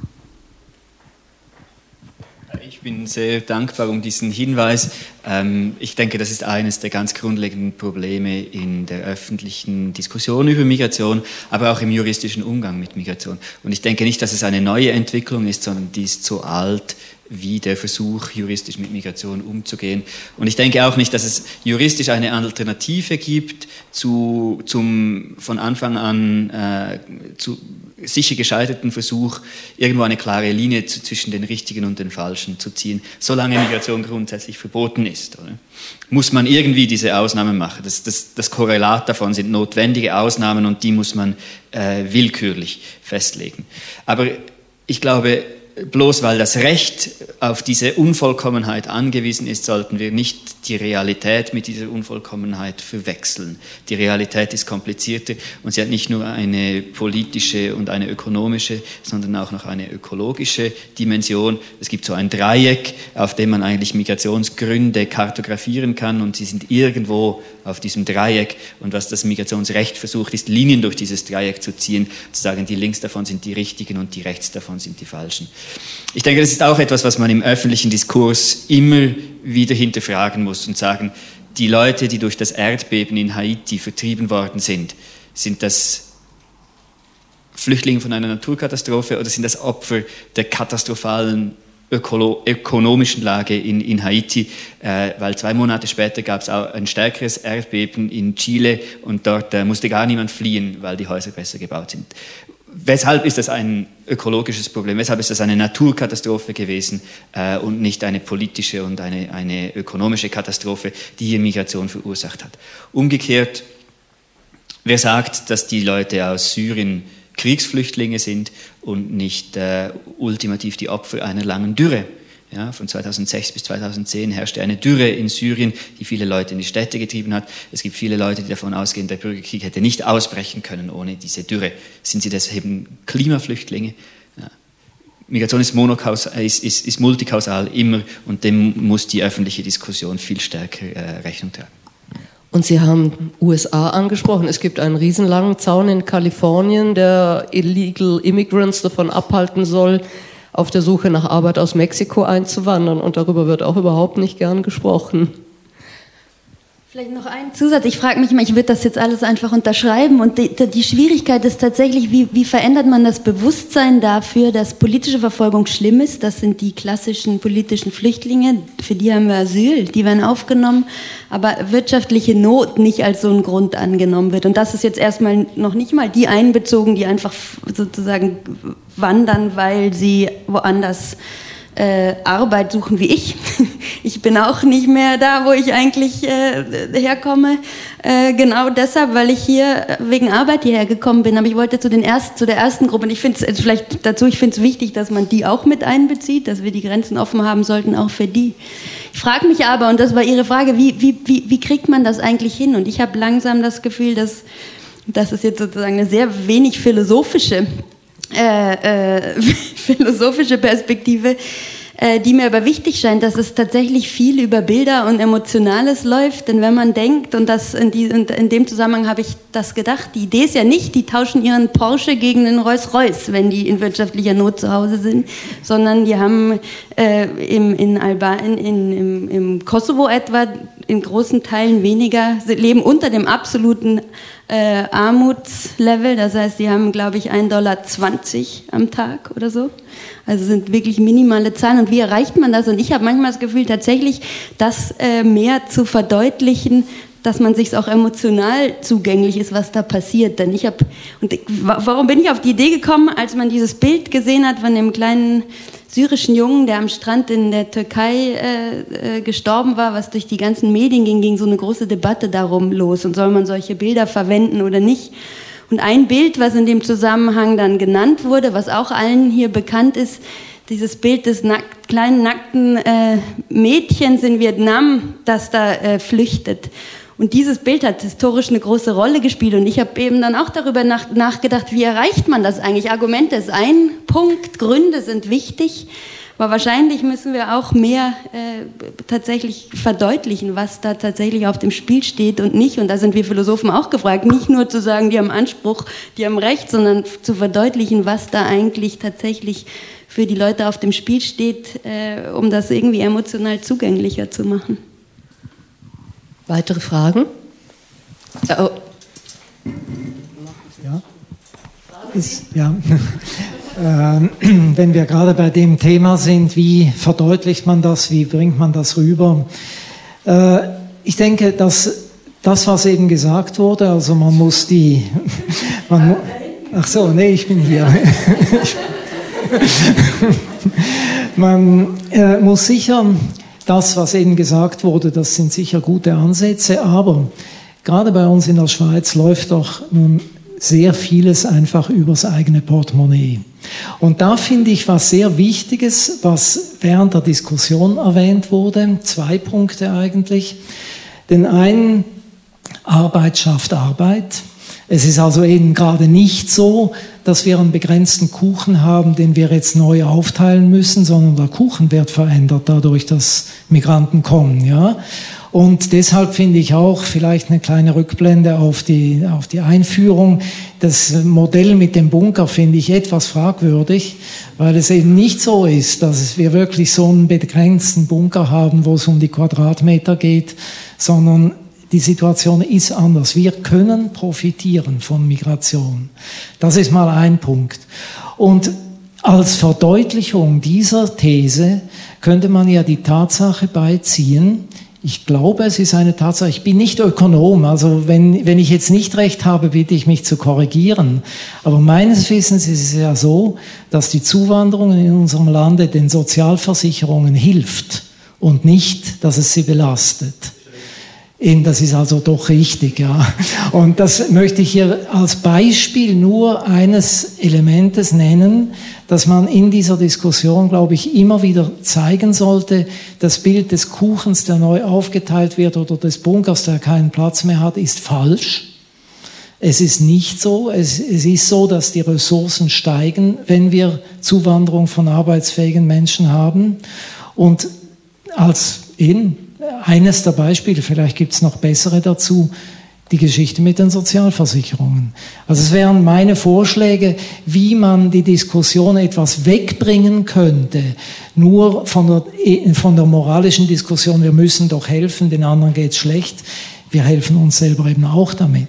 Ich bin sehr dankbar um diesen Hinweis. Ich denke, das ist eines der ganz grundlegenden Probleme in der öffentlichen Diskussion über Migration, aber auch im juristischen Umgang mit Migration. Und ich denke nicht, dass es eine neue Entwicklung ist, sondern die ist so alt wie der Versuch, juristisch mit Migration umzugehen. Und ich denke auch nicht, dass es juristisch eine Alternative gibt zu, zum von Anfang an äh, zu sicher gescheiterten Versuch, irgendwo eine klare Linie zu, zwischen den Richtigen und den Falschen zu ziehen, solange Migration grundsätzlich verboten ist. Oder? Muss man irgendwie diese Ausnahmen machen. Das, das, das Korrelat davon sind notwendige Ausnahmen und die muss man äh, willkürlich festlegen. Aber ich glaube, bloß weil das Recht auf diese Unvollkommenheit angewiesen ist, sollten wir nicht die Realität mit dieser Unvollkommenheit verwechseln. Die Realität ist komplizierter und sie hat nicht nur eine politische und eine ökonomische, sondern auch noch eine ökologische Dimension. Es gibt so ein Dreieck, auf dem man eigentlich Migrationsgründe kartografieren kann und sie sind irgendwo auf diesem Dreieck und was das Migrationsrecht versucht, ist Linien durch dieses Dreieck zu ziehen, zu sagen, die links davon sind die richtigen und die rechts davon sind die falschen. Ich denke, das ist auch etwas, was man im öffentlichen Diskurs immer wieder hinterfragen muss und sagen, die Leute, die durch das Erdbeben in Haiti vertrieben worden sind, sind das Flüchtlinge von einer Naturkatastrophe oder sind das Opfer der katastrophalen ökolo- ökonomischen Lage in, in Haiti, äh, weil zwei Monate später gab es auch ein stärkeres Erdbeben in Chile und dort äh, musste gar niemand fliehen, weil die Häuser besser gebaut sind. Weshalb ist das ein ökologisches Problem? Weshalb ist das eine Naturkatastrophe gewesen äh, und nicht eine politische und eine, eine ökonomische Katastrophe, die hier Migration verursacht hat? Umgekehrt, wer sagt, dass die Leute aus Syrien Kriegsflüchtlinge sind und nicht äh, ultimativ die Opfer einer langen Dürre? Ja, von zweitausendsechs bis zweitausendzehn herrschte eine Dürre in Syrien, die viele Leute in die Städte getrieben hat. Es gibt viele Leute, die davon ausgehen, der Bürgerkrieg hätte nicht ausbrechen können ohne diese Dürre. Sind sie deshalb Klimaflüchtlinge? Ja. Migration ist, ist, ist, ist multikausal immer und dem muss die öffentliche Diskussion viel stärker äh, Rechnung tragen. Und Sie haben U S A angesprochen. Es gibt einen riesenlangen Zaun in Kalifornien, der Illegal Immigrants davon abhalten soll, auf der Suche nach Arbeit aus Mexiko einzuwandern. Und darüber wird auch überhaupt nicht gern gesprochen. Vielleicht noch ein Zusatz. Ich frage mich mal, ich würde das jetzt alles einfach unterschreiben. Und die, die Schwierigkeit ist tatsächlich, wie, wie verändert man das Bewusstsein dafür, dass politische Verfolgung schlimm ist? Das sind die klassischen politischen Flüchtlinge. Für die haben wir Asyl, die werden aufgenommen. Aber wirtschaftliche Not nicht als so ein Grund angenommen wird. Und das ist jetzt erstmal noch nicht mal die einbezogen, die einfach sozusagen wandern, weil sie woanders Äh, Arbeit suchen wie ich. Ich bin auch nicht mehr da, wo ich eigentlich äh, herkomme. Äh, genau deshalb, weil ich hier wegen Arbeit hierher gekommen bin. Aber ich wollte zu, den erst, zu der ersten Gruppe, und ich finde es vielleicht dazu, ich finde es wichtig, dass man die auch mit einbezieht, dass wir die Grenzen offen haben sollten, auch für die. Ich frage mich aber, und das war Ihre Frage, wie, wie, wie, wie kriegt man das eigentlich hin? Und ich habe langsam das Gefühl, dass das ist jetzt sozusagen eine sehr wenig philosophische Äh, äh, philosophische Perspektive, äh, die mir aber wichtig scheint, dass es tatsächlich viel über Bilder und Emotionales läuft, denn wenn man denkt, und, das in, die, und in dem Zusammenhang habe ich das gedacht, die Idee ist ja nicht, die tauschen ihren Porsche gegen einen Rolls-Royce, wenn die in wirtschaftlicher Not zu Hause sind, sondern die haben äh, im, in Albanien, in, im, im Kosovo etwa in großen Teilen weniger, sie leben unter dem absoluten Äh, Armutslevel, das heißt, die haben, glaube ich, ein Dollar zwanzig am Tag oder so. Also sind wirklich minimale Zahlen. Und wie erreicht man das? Und ich habe manchmal das Gefühl, tatsächlich das äh, mehr zu verdeutlichen dass man sich auch emotional zugänglich ist, was da passiert. Denn ich habe, und warum bin ich auf die Idee gekommen, als man dieses Bild gesehen hat von dem kleinen syrischen Jungen, der am Strand in der Türkei äh, äh, gestorben war, was durch die ganzen Medien ging, ging so eine große Debatte darum los. Und soll man solche Bilder verwenden oder nicht? Und ein Bild, was in dem Zusammenhang dann genannt wurde, was auch allen hier bekannt ist, dieses Bild des nack- kleinen nackten äh, Mädchens in Vietnam, das da äh, flüchtet. Und dieses Bild hat historisch eine große Rolle gespielt. Und ich habe eben dann auch darüber nach, nachgedacht, wie erreicht man das eigentlich? Argumente ist ein Punkt, Gründe sind wichtig. Aber wahrscheinlich müssen wir auch mehr äh, tatsächlich verdeutlichen, was da tatsächlich auf dem Spiel steht und nicht. Und da sind wir Philosophen auch gefragt, nicht nur zu sagen, die haben Anspruch, die haben Recht, sondern zu verdeutlichen, was da eigentlich tatsächlich für die Leute auf dem Spiel steht, äh, um das irgendwie emotional zugänglicher zu machen. Weitere Fragen? Oh. Ja. Ist, ja. ähm, wenn wir gerade bei dem Thema sind, wie verdeutlicht man das, wie bringt man das rüber? Äh, ich denke, dass das, was eben gesagt wurde, also man muss die... man mu Ach so, nee, ich bin hier. Man äh, muss sicher... Das, was eben gesagt wurde, das sind sicher gute Ansätze, aber gerade bei uns in der Schweiz läuft doch nun sehr vieles einfach übers eigene Portemonnaie. Und da finde ich was sehr Wichtiges, was während der Diskussion erwähnt wurde, zwei Punkte eigentlich. Den einen, Arbeit schafft Arbeit. Es ist also eben gerade nicht so, dass wir einen begrenzten Kuchen haben, den wir jetzt neu aufteilen müssen, sondern der Kuchen wird verändert dadurch, dass Migranten kommen, ja. Und deshalb finde ich auch vielleicht eine kleine Rückblende auf die, auf die Einführung. Das Modell mit dem Bunker finde ich etwas fragwürdig, weil es eben nicht so ist, dass wir wirklich so einen begrenzten Bunker haben, wo es um die Quadratmeter geht, sondern die Situation ist anders. Wir können profitieren von Migration. Das ist mal ein Punkt. Und als Verdeutlichung dieser These könnte man ja die Tatsache beiziehen, ich glaube, es ist eine Tatsache, ich bin nicht Ökonom, also wenn, wenn ich jetzt nicht recht habe, bitte ich mich zu korrigieren. Aber meines Wissens ist es ja so, dass die Zuwanderung in unserem Lande den Sozialversicherungen hilft und nicht, dass es sie belastet. Das ist also doch richtig, ja. Und das möchte ich hier als Beispiel nur eines Elementes nennen, dass man in dieser Diskussion, glaube ich, immer wieder zeigen sollte, das Bild des Kuchens, der neu aufgeteilt wird, oder des Bunkers, der keinen Platz mehr hat, ist falsch. Es ist nicht so. Es, es ist so, dass die Ressourcen steigen, wenn wir Zuwanderung von arbeitsfähigen Menschen haben. Und als eben eines der Beispiele, vielleicht gibt es noch bessere dazu, die Geschichte mit den Sozialversicherungen. Also es wären meine Vorschläge, wie man die Diskussion etwas wegbringen könnte, nur von der, von der moralischen Diskussion, wir müssen doch helfen, den anderen geht es schlecht, wir helfen uns selber eben auch damit.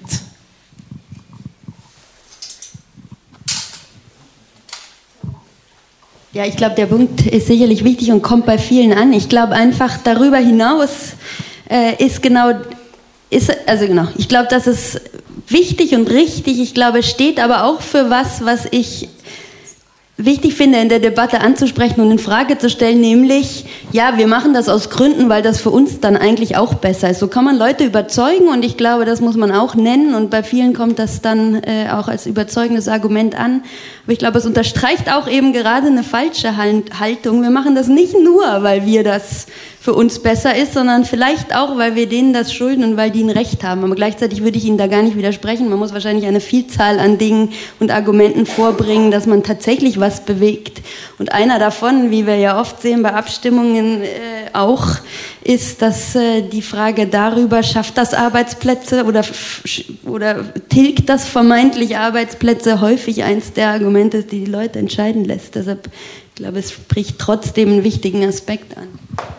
Ja, ich glaube, der Punkt ist sicherlich wichtig und kommt bei vielen an. Ich glaube einfach, darüber hinaus äh, ist genau, ist, also genau, ich glaube, das ist wichtig und richtig. Ich glaube, es steht aber auch für was, was ich wichtig finde, in der Debatte anzusprechen und in Frage zu stellen, nämlich, ja, wir machen das aus Gründen, weil das für uns dann eigentlich auch besser ist. So kann man Leute überzeugen und ich glaube, das muss man auch nennen und bei vielen kommt das dann äh, auch als überzeugendes Argument an. Aber ich glaube, es unterstreicht auch eben gerade eine falsche Haltung. Wir machen das nicht nur, weil wir das für uns besser ist, sondern vielleicht auch, weil wir denen das schulden und weil die ein Recht haben. Aber gleichzeitig würde ich Ihnen da gar nicht widersprechen. Man muss wahrscheinlich eine Vielzahl an Dingen und Argumenten vorbringen, dass man tatsächlich was bewegt. Und einer davon, wie wir ja oft sehen bei Abstimmungen äh, auch, ist, dass äh, die Frage darüber, schafft das Arbeitsplätze oder, oder tilgt das vermeintlich Arbeitsplätze, häufig eins der Argumente ist, die die Leute entscheiden lässt. Deshalb, ich glaube, es spricht trotzdem einen wichtigen Aspekt an.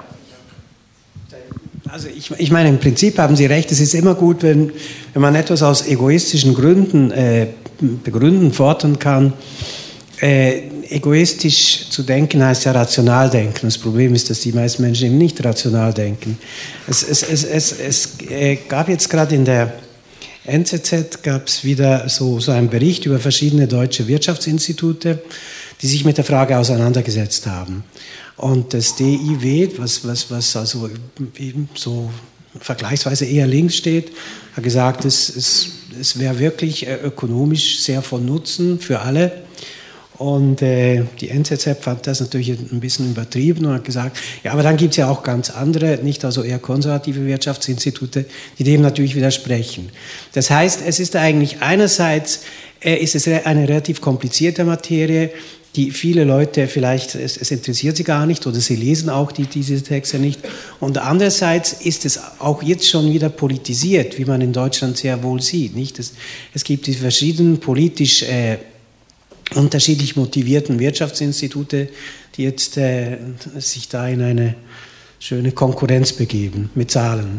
Also ich, ich meine, im Prinzip haben Sie recht, es ist immer gut, wenn, wenn man etwas aus egoistischen Gründen äh, begründen, fordern kann. Äh, egoistisch zu denken heißt ja rational denken. Das Problem ist, dass die meisten Menschen eben nicht rational denken. Es, es, es, es, es äh, gab jetzt gerade in der N Z Z gab es wieder so, so einen Bericht über verschiedene deutsche Wirtschaftsinstitute, die sich mit der Frage auseinandergesetzt haben. Und das D I W, was, was, was also eben so vergleichsweise eher links steht, hat gesagt, es, es, es wäre wirklich ökonomisch sehr von Nutzen für alle. Und äh, die N Z Z fand das natürlich ein bisschen übertrieben und hat gesagt, ja, aber dann gibt es ja auch ganz andere, nicht also eher konservative Wirtschaftsinstitute, die dem natürlich widersprechen. Das heißt, es ist eigentlich einerseits, äh, ist es eine relativ komplizierte Materie, die viele Leute vielleicht, es, es interessiert sie gar nicht oder sie lesen auch die, diese Texte nicht. Und andererseits ist es auch jetzt schon wieder politisiert, wie man in Deutschland sehr wohl sieht. Nicht? Es, es gibt die verschiedenen politisch äh, unterschiedlich motivierten Wirtschaftsinstitute, die jetzt äh, sich da in eine schöne Konkurrenz begeben mit Zahlen.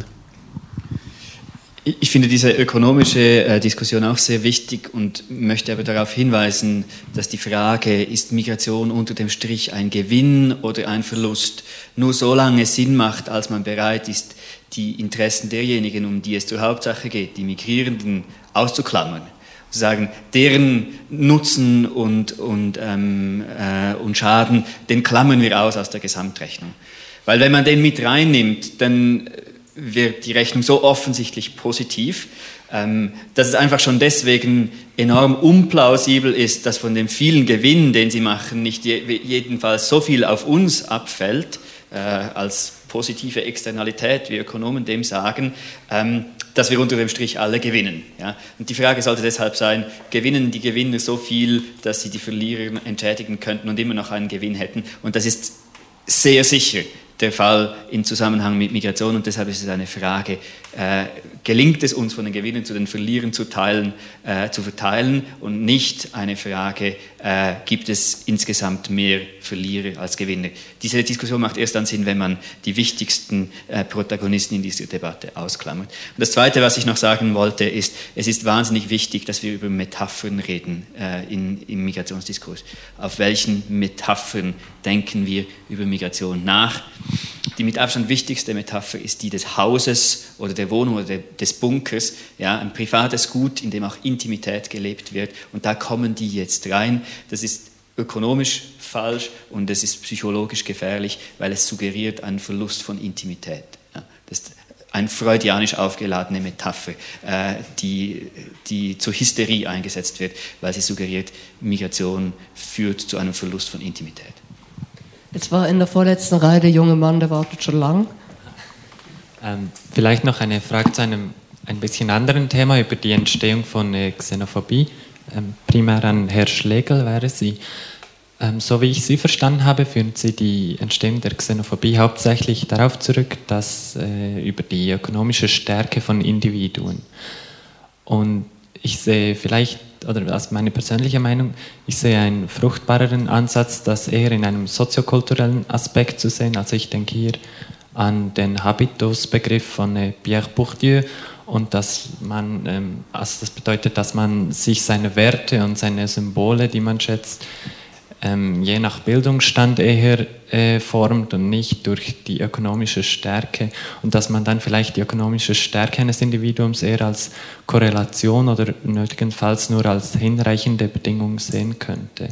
Ich finde diese ökonomische äh, Diskussion auch sehr wichtig und möchte aber darauf hinweisen, dass die Frage, ist Migration unter dem Strich ein Gewinn oder ein Verlust, nur so lange Sinn macht, als man bereit ist, die Interessen derjenigen, um die es zur Hauptsache geht, die Migrierenden, auszuklammern. Zu sagen, deren Nutzen und, und, ähm, äh, und Schaden, den klammern wir aus aus der Gesamtrechnung. Weil wenn man den mit reinnimmt, dann wird die Rechnung so offensichtlich positiv, ähm, dass es einfach schon deswegen enorm unplausibel ist, dass von dem vielen Gewinn, den sie machen, nicht je, jedenfalls so viel auf uns abfällt, äh, als positive Externalität, wie Ökonomen dem sagen, ähm, dass wir unter dem Strich alle gewinnen. Ja? Und die Frage sollte deshalb sein, gewinnen die Gewinner so viel, dass sie die Verlierer entschädigen könnten und immer noch einen Gewinn hätten? Und das ist sehr sicher der Fall im Zusammenhang mit Migration und deshalb ist es eine Frage, äh, gelingt es uns von den Gewinnern zu den Verlierern zu teilen, äh, zu verteilen und nicht eine Frage, äh, gibt es insgesamt mehr Verlierer als Gewinner. Diese Diskussion macht erst dann Sinn, wenn man die wichtigsten äh, Protagonisten in dieser Debatte ausklammert. Und das Zweite, was ich noch sagen wollte, ist, es ist wahnsinnig wichtig, dass wir über Metaphern reden äh, in, im Migrationsdiskurs. Auf welchen Metaphern denken wir über Migration nach? Die mit Abstand wichtigste Metapher ist die des Hauses oder der Wohnung oder des Bunkers, ja, ein privates Gut, in dem auch Intimität gelebt wird. Und da kommen die jetzt rein. Das ist ökonomisch falsch und es ist psychologisch gefährlich, weil es suggeriert einen Verlust von Intimität. Ja, das ist eine freudianisch aufgeladene Metapher, äh, die, die zur Hysterie eingesetzt wird, weil sie suggeriert, Migration führt zu einem Verlust von Intimität. Jetzt war in der vorletzten Reihe der junge Mann, der wartet schon lang. Ähm, vielleicht noch eine Frage zu einem ein bisschen anderen Thema über die Entstehung von äh, Xenophobie. Ähm, primär an Herrn Schlegel wäre sie. Ähm, so wie ich Sie verstanden habe, führen Sie die Entstehung der Xenophobie hauptsächlich darauf zurück, dass äh, über die ökonomische Stärke von Individuen. Und ich sehe vielleicht, oder als meine persönliche Meinung, ich sehe einen fruchtbareren Ansatz, das eher in einem soziokulturellen Aspekt zu sehen. Also ich denke hier an den Habitus-Begriff von äh, Pierre Bourdieu und dass man, ähm, also das bedeutet, dass man sich seine Werte und seine Symbole, die man schätzt, ähm, je nach Bildungsstand eher äh, formt und nicht durch die ökonomische Stärke und dass man dann vielleicht die ökonomische Stärke eines Individuums eher als Korrelation oder nötigenfalls nur als hinreichende Bedingung sehen könnte.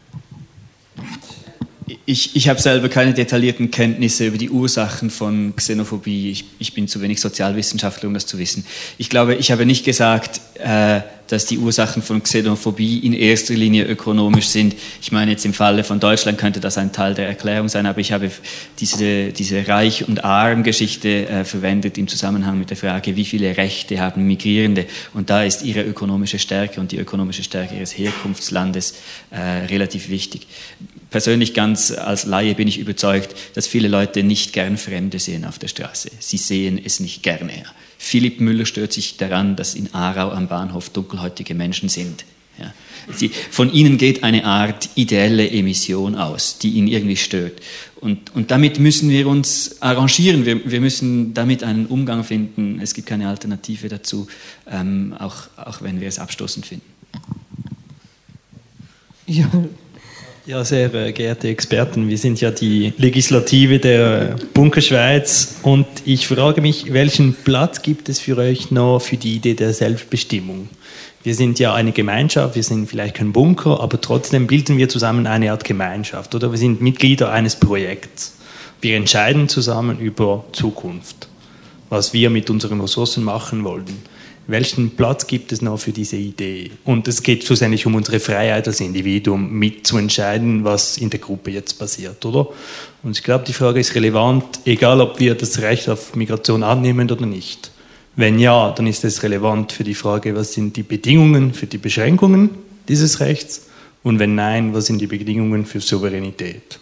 Ich, ich habe selber keine detaillierten Kenntnisse über die Ursachen von Xenophobie. Ich, ich bin zu wenig Sozialwissenschaftler, um das zu wissen. Ich glaube, ich habe nicht gesagt, äh, dass die Ursachen von Xenophobie in erster Linie ökonomisch sind. Ich meine, jetzt im Falle von Deutschland könnte das ein Teil der Erklärung sein, aber ich habe diese, diese Reich- und Arm-Geschichte äh, verwendet im Zusammenhang mit der Frage, wie viele Rechte haben Migrierende. Und da ist ihre ökonomische Stärke und die ökonomische Stärke ihres Herkunftslandes äh, relativ wichtig. Persönlich ganz als Laie bin ich überzeugt, dass viele Leute nicht gern Fremde sehen auf der Straße. Sie sehen es nicht gerne. Philipp Müller stört sich daran, dass in Aarau am Bahnhof dunkelhäutige Menschen sind. Ja. Sie, von ihnen geht eine Art ideelle Emission aus, die ihn irgendwie stört. Und, und damit müssen wir uns arrangieren. Wir, wir müssen damit einen Umgang finden. Es gibt keine Alternative dazu, ähm, auch, auch wenn wir es abstoßend finden. Ja. Ja, sehr äh, geehrte Experten, wir sind ja die Legislative der Bunkerschweiz und ich frage mich, welchen Platz gibt es für euch noch für die Idee der Selbstbestimmung? Wir sind ja eine Gemeinschaft, wir sind vielleicht kein Bunker, aber trotzdem bilden wir zusammen eine Art Gemeinschaft, oder? Wir sind Mitglieder eines Projekts. Wir entscheiden zusammen über Zukunft, was wir mit unseren Ressourcen machen wollen. Welchen Platz gibt es noch für diese Idee? Und es geht schlussendlich um unsere Freiheit als Individuum, mitzuentscheiden, was in der Gruppe jetzt passiert, oder? Und ich glaube, die Frage ist relevant, egal ob wir das Recht auf Migration annehmen oder nicht. Wenn ja, dann ist es relevant für die Frage, was sind die Bedingungen für die Beschränkungen dieses Rechts? Und wenn nein, was sind die Bedingungen für Souveränität?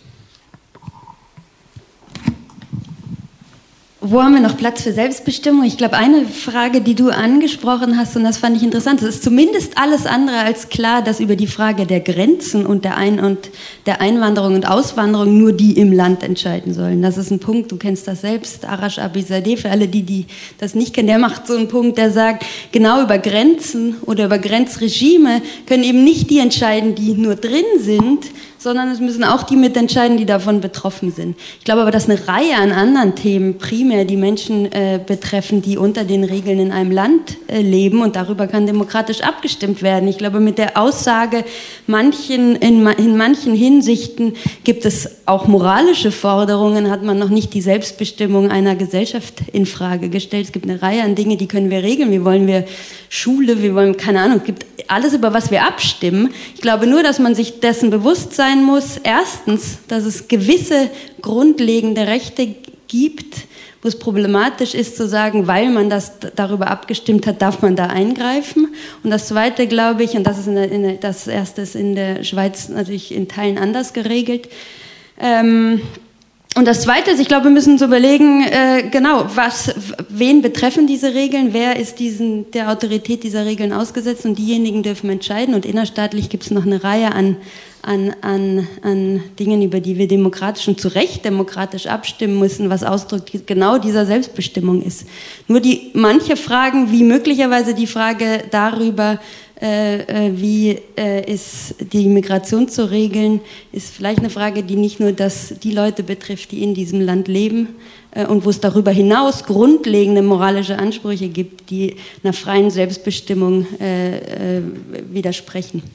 Wo haben wir noch Platz für Selbstbestimmung? Ich glaube, eine Frage, die du angesprochen hast, und das fand ich interessant, es ist zumindest alles andere als klar, dass über die Frage der Grenzen und der, Ein- und der Einwanderung und Auswanderung nur die im Land entscheiden sollen. Das ist ein Punkt, du kennst das selbst, Arash Abizadeh, für alle, die, die das nicht kennen, der macht so einen Punkt, der sagt, genau über Grenzen oder über Grenzregime können eben nicht die entscheiden, die nur drin sind, sondern es müssen auch die mitentscheiden, die davon betroffen sind. Ich glaube aber, dass eine Reihe an anderen Themen primär die Menschen äh, betreffen, die unter den Regeln in einem Land äh, leben, und darüber kann demokratisch abgestimmt werden. Ich glaube, mit der Aussage, manchen, in, in manchen Hinsichten gibt es auch moralische Forderungen, hat man noch nicht die Selbstbestimmung einer Gesellschaft in Frage gestellt. Es gibt eine Reihe an Dingen, die können wir regeln. Wie wollen wir Schule, wir wollen, keine Ahnung, es gibt alles, über was wir abstimmen. Ich glaube nur, dass man sich dessen bewusst sein muss, erstens, dass es gewisse grundlegende Rechte gibt, wo es problematisch ist zu sagen, weil man das darüber abgestimmt hat, darf man da eingreifen. Und das Zweite, glaube ich, und das ist in der, in der, das Erste ist in der Schweiz natürlich in Teilen anders geregelt, ähm, und das Zweite ist, ich glaube, wir müssen uns überlegen, äh, genau, was, wen betreffen diese Regeln, wer ist diesen, der Autorität dieser Regeln ausgesetzt, und diejenigen dürfen entscheiden, und innerstaatlich gibt es noch eine Reihe an, an, an, an Dingen, über die wir demokratisch und zu Recht demokratisch abstimmen müssen, was Ausdruck genau dieser Selbstbestimmung ist. Nur die, manche Fragen, wie möglicherweise die Frage darüber, Äh, wie äh, ist die Migration zu regeln, ist vielleicht eine Frage, die nicht nur das, die Leute betrifft, die in diesem Land leben, äh, und wo es darüber hinaus grundlegende moralische Ansprüche gibt, die einer freien Selbstbestimmung äh, äh, widersprechen.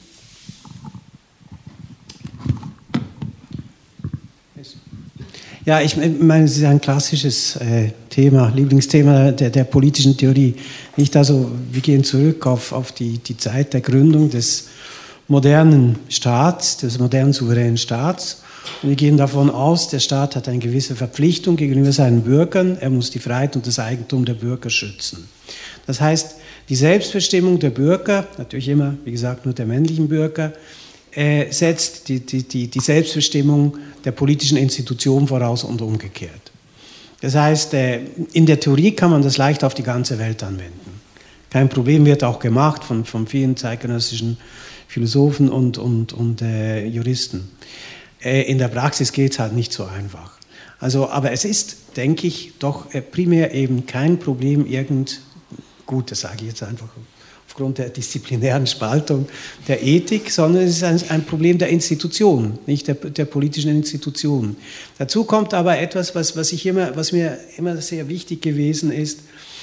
Ja, ich meine, es ist ein klassisches äh, Thema, Lieblingsthema der, der politischen Theorie. Nicht also, wir gehen zurück auf, auf die, die Zeit der Gründung des modernen Staats, des modernen souveränen Staats. Und wir gehen davon aus, der Staat hat eine gewisse Verpflichtung gegenüber seinen Bürgern. Er muss die Freiheit und das Eigentum der Bürger schützen. Das heißt, die Selbstbestimmung der Bürger, natürlich immer, wie gesagt, nur der männlichen Bürger, äh, setzt die, die, die, die Selbstbestimmung der politischen Institution voraus und umgekehrt. Das heißt, äh, in der Theorie kann man das leicht auf die ganze Welt anwenden. Kein Problem, wird auch gemacht von, von vielen zeitgenössischen Philosophen und, und, und äh, Juristen. Äh, in der Praxis geht es halt nicht so einfach. Also, aber es ist, denke ich, doch äh, primär eben kein Problem, irgend, gut, das sage ich jetzt einfach aufgrund der disziplinären Spaltung der Ethik, sondern es ist ein, ein Problem der Institutionen, nicht der, der politischen Institutionen. Dazu kommt aber etwas, was, was, ich immer, was mir immer sehr wichtig gewesen ist,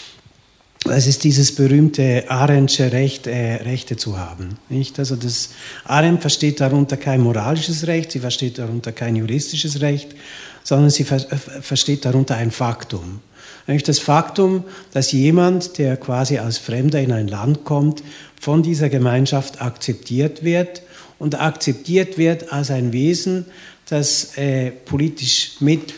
das ist dieses berühmte Arendtsche Recht, äh, Rechte zu haben. Nicht? Also das Arendt versteht darunter kein moralisches Recht, sie versteht darunter kein juristisches Recht, sondern sie ver versteht darunter ein Faktum. Nämlich das Faktum, dass jemand, der quasi als Fremder in ein Land kommt, von dieser Gemeinschaft akzeptiert wird und akzeptiert wird als ein Wesen, das äh, politisch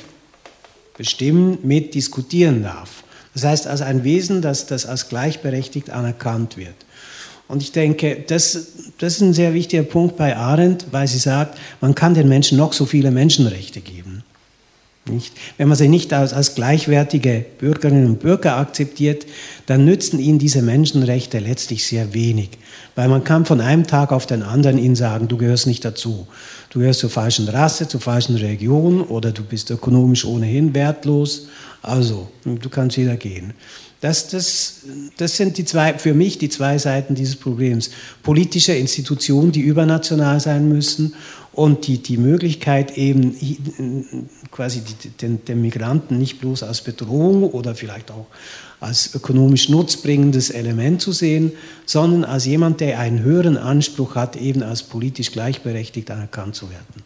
mitbestimmen, mitdiskutieren darf. Das heißt, als ein Wesen, das, das als gleichberechtigt anerkannt wird. Und ich denke, das, das ist ein sehr wichtiger Punkt bei Arendt, weil sie sagt, man kann den Menschen noch so viele Menschenrechte geben. Nicht? Wenn man sie nicht als, als gleichwertige Bürgerinnen und Bürger akzeptiert, dann nützen ihnen diese Menschenrechte letztlich sehr wenig. Weil man kann von einem Tag auf den anderen ihnen sagen, du gehörst nicht dazu. Du gehörst zur falschen Rasse, zur falschen Religion oder du bist ökonomisch ohnehin wertlos. Also, du kannst wieder gehen. Das, das, das sind die zwei, für mich die zwei Seiten dieses Problems. Politische Institutionen, die übernational sein müssen, und die, die Möglichkeit eben quasi die, den, den Migranten nicht bloß als Bedrohung oder vielleicht auch als ökonomisch nutzbringendes Element zu sehen, sondern als jemand, der einen höheren Anspruch hat, eben als politisch gleichberechtigt anerkannt zu werden.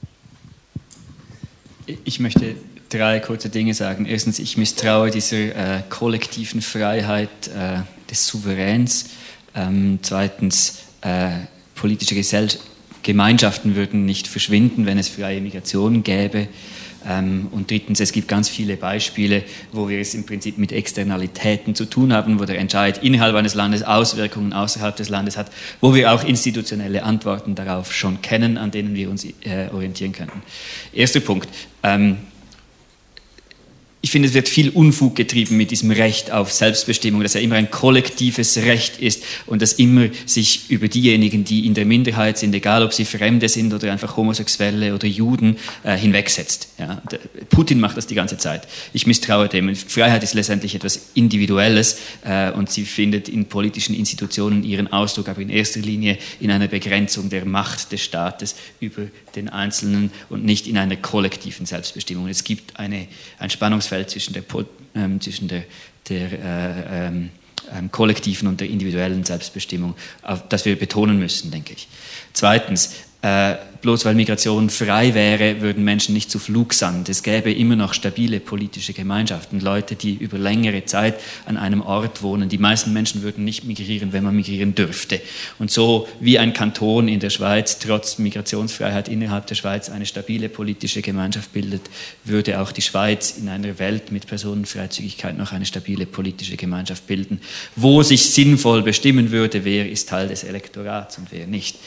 Ich möchte drei kurze Dinge sagen. Erstens, ich misstraue dieser äh, kollektiven Freiheit äh, des Souveräns. Ähm, zweitens, äh, politische Gesellschaft Gemeinschaften würden nicht verschwinden, wenn es freie Migration gäbe. Und drittens, es gibt ganz viele Beispiele, wo wir es im Prinzip mit Externalitäten zu tun haben, wo der Entscheid innerhalb eines Landes Auswirkungen außerhalb des Landes hat, wo wir auch institutionelle Antworten darauf schon kennen, an denen wir uns orientieren könnten. Erster Punkt. Ich finde, es wird viel Unfug getrieben mit diesem Recht auf Selbstbestimmung, dass ja immer ein kollektives Recht ist und dass immer sich über diejenigen, die in der Minderheit sind, egal ob sie Fremde sind oder einfach Homosexuelle oder Juden, äh, hinwegsetzt. Ja, Putin macht das die ganze Zeit. Ich misstraue dem. Freiheit ist letztendlich etwas Individuelles äh, und sie findet in politischen Institutionen ihren Ausdruck, aber in erster Linie in einer Begrenzung der Macht des Staates über den Einzelnen und nicht in einer kollektiven Selbstbestimmung. Es gibt eine, ein Spannungsfeld zwischen der, ähm, zwischen der, der äh, ähm, ähm, kollektiven und der individuellen Selbstbestimmung, auf, das wir betonen müssen, denke ich. Zweitens, äh, bloß weil Migration frei wäre, würden Menschen nicht zu Flugsand. Es gäbe immer noch stabile politische Gemeinschaften, Leute, die über längere Zeit an einem Ort wohnen. Die meisten Menschen würden nicht migrieren, wenn man migrieren dürfte. Und so wie ein Kanton in der Schweiz trotz Migrationsfreiheit innerhalb der Schweiz eine stabile politische Gemeinschaft bildet, würde auch die Schweiz in einer Welt mit Personenfreizügigkeit noch eine stabile politische Gemeinschaft bilden. Wo sich sinnvoll bestimmen würde, wer ist Teil des Elektorats und wer nicht.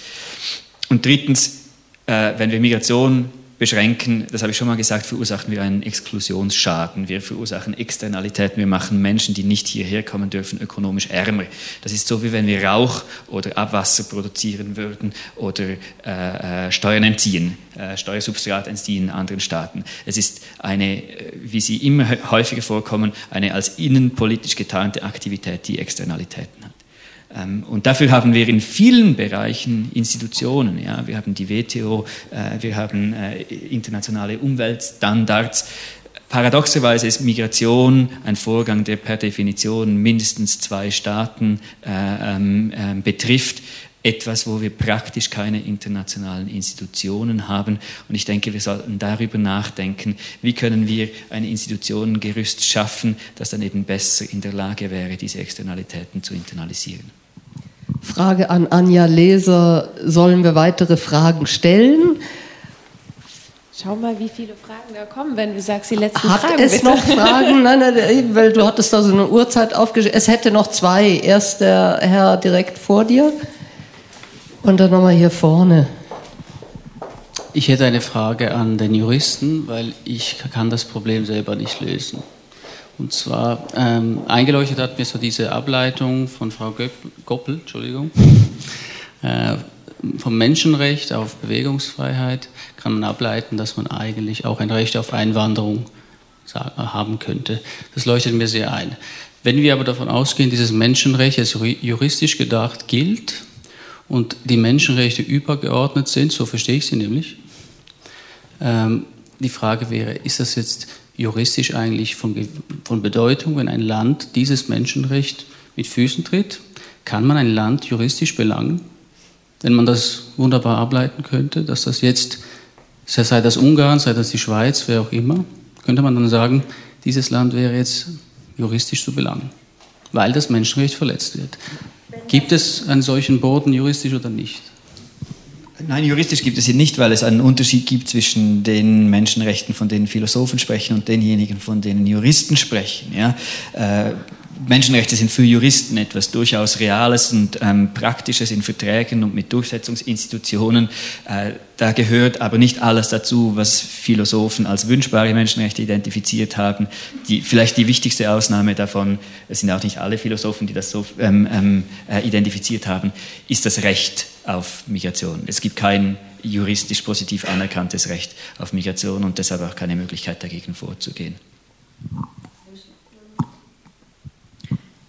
Und drittens, äh, wenn wir Migration beschränken, das habe ich schon mal gesagt, verursachen wir einen Exklusionsschaden. Wir verursachen Externalitäten. Wir machen Menschen, die nicht hierher kommen dürfen, ökonomisch ärmer. Das ist so, wie wenn wir Rauch oder Abwasser produzieren würden oder äh, äh, Steuern entziehen, äh, Steuersubstrat entziehen in anderen Staaten. Es ist eine, wie sie immer häufiger vorkommen, eine als innenpolitisch getarnte Aktivität, die Externalitäten hat. Und dafür haben wir in vielen Bereichen Institutionen. Ja, wir haben die W T O, äh, wir haben äh, internationale Umweltstandards. Paradoxerweise ist Migration ein Vorgang, der per Definition mindestens zwei Staaten äh, äh, betrifft. Etwas, wo wir praktisch keine internationalen Institutionen haben. Und ich denke, wir sollten darüber nachdenken, wie können wir ein Institutionengerüst schaffen, das dann eben besser in der Lage wäre, diese Externalitäten zu internalisieren. Frage an Anja Leser, sollen wir weitere Fragen stellen? Schau mal, wie viele Fragen da kommen, wenn du sagst, die letzten Hat Fragen. Hat es bitte. noch Fragen? Nein, nein, weil du hattest da so eine Uhrzeit aufgeschrieben. Es hätte noch zwei. Erst der Herr direkt vor dir und dann nochmal hier vorne. Ich hätte eine Frage an den Juristen, weil ich kann das Problem selber nicht lösen. Und zwar, ähm, eingeleuchtet hat mir so diese Ableitung von Frau Goppel, Entschuldigung, äh, vom Menschenrecht auf Bewegungsfreiheit kann man ableiten, dass man eigentlich auch ein Recht auf Einwanderung haben könnte. Das leuchtet mir sehr ein. Wenn wir aber davon ausgehen, dieses Menschenrecht jetzt juristisch gedacht gilt und die Menschenrechte übergeordnet sind, so verstehe ich sie nämlich, ähm, die Frage wäre, ist das jetzt juristisch eigentlich von, von Bedeutung, wenn ein Land dieses Menschenrecht mit Füßen tritt? Kann man ein Land juristisch belangen? Wenn man das wunderbar ableiten könnte, dass das jetzt, sei das Ungarn, sei das die Schweiz, wer auch immer, könnte man dann sagen, dieses Land wäre jetzt juristisch zu belangen, weil das Menschenrecht verletzt wird. Gibt es einen solchen Boden juristisch oder nicht? Nein, juristisch gibt es ihn nicht, weil es einen Unterschied gibt zwischen den Menschenrechten, von denen Philosophen sprechen, und denjenigen, von denen Juristen sprechen. Ja? Äh, Menschenrechte sind für Juristen etwas durchaus Reales und ähm, Praktisches in Verträgen und mit Durchsetzungsinstitutionen. Äh, da gehört aber nicht alles dazu, was Philosophen als wünschbare Menschenrechte identifiziert haben. Die, vielleicht die wichtigste Ausnahme davon, es sind auch nicht alle Philosophen, die das so ähm, ähm, äh, identifiziert haben, ist das Recht auf Migration. Es gibt kein juristisch positiv anerkanntes Recht auf Migration und deshalb auch keine Möglichkeit dagegen vorzugehen.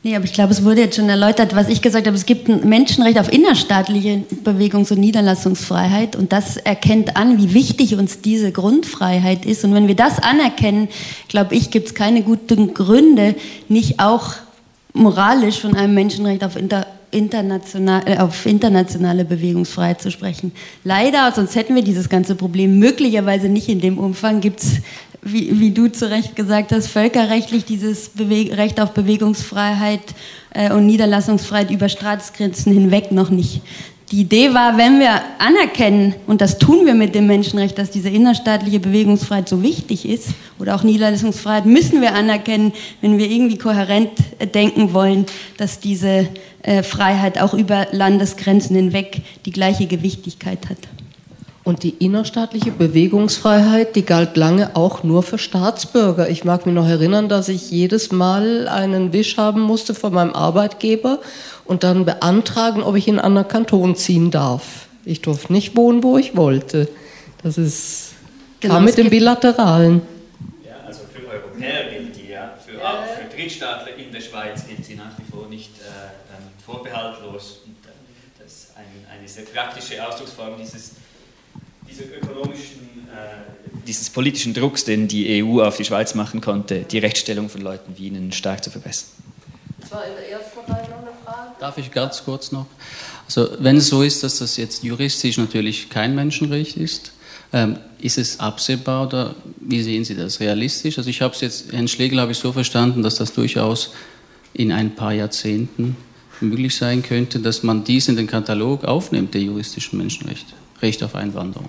Nee, aber ich glaube, es wurde jetzt schon erläutert, was ich gesagt habe. Es gibt ein Menschenrecht auf innerstaatliche Bewegungs- und Niederlassungsfreiheit und das erkennt an, wie wichtig uns diese Grundfreiheit ist. Und wenn wir das anerkennen, glaube ich, gibt es keine guten Gründe, nicht auch moralisch von einem Menschenrecht auf, inter, international, äh, auf internationale Bewegungsfreiheit zu sprechen. Leider, sonst hätten wir dieses ganze Problem möglicherweise nicht in dem Umfang, gibt es Wie, wie du zu Recht gesagt hast, völkerrechtlich dieses Bewe- Recht auf Bewegungsfreiheit äh, und Niederlassungsfreiheit über Staatsgrenzen hinweg noch nicht. Die Idee war, wenn wir anerkennen, und das tun wir mit dem Menschenrecht, dass diese innerstaatliche Bewegungsfreiheit so wichtig ist, oder auch Niederlassungsfreiheit, müssen wir anerkennen, wenn wir irgendwie kohärent äh, denken wollen, dass diese äh, Freiheit auch über Landesgrenzen hinweg die gleiche Gewichtigkeit hat. Und die innerstaatliche Bewegungsfreiheit, die galt lange auch nur für Staatsbürger. Ich mag mich noch erinnern, dass ich jedes Mal einen Wisch haben musste von meinem Arbeitgeber und dann beantragen, ob ich in einen anderen Kanton ziehen darf. Ich durfte nicht wohnen, wo ich wollte. Das ist genau, kam mit dem Bilateralen. Ja, also für Europäer gilt die, ja. Für, ja. für Drittstaatler in der Schweiz gilt sie nach wie vor nicht äh, vorbehaltlos. Und, äh, das ist ein, eine sehr praktische Ausdrucksform dieses Dieser ökonomischen, äh, dieses politischen Drucks, den die E U auf die Schweiz machen konnte, die Rechtsstellung von Leuten wie Ihnen stark zu verbessern. Das war in der ersten Reihe noch eine Frage. Darf ich ganz kurz noch? Also wenn es so ist, dass das jetzt juristisch natürlich kein Menschenrecht ist, ähm, ist es absehbar oder wie sehen Sie das realistisch? Also ich habe es jetzt, Herrn Schlegel habe ich so verstanden, dass das durchaus in ein paar Jahrzehnten möglich sein könnte, dass man dies in den Katalog aufnimmt, der juristischen Menschenrechte, Recht auf Einwanderung.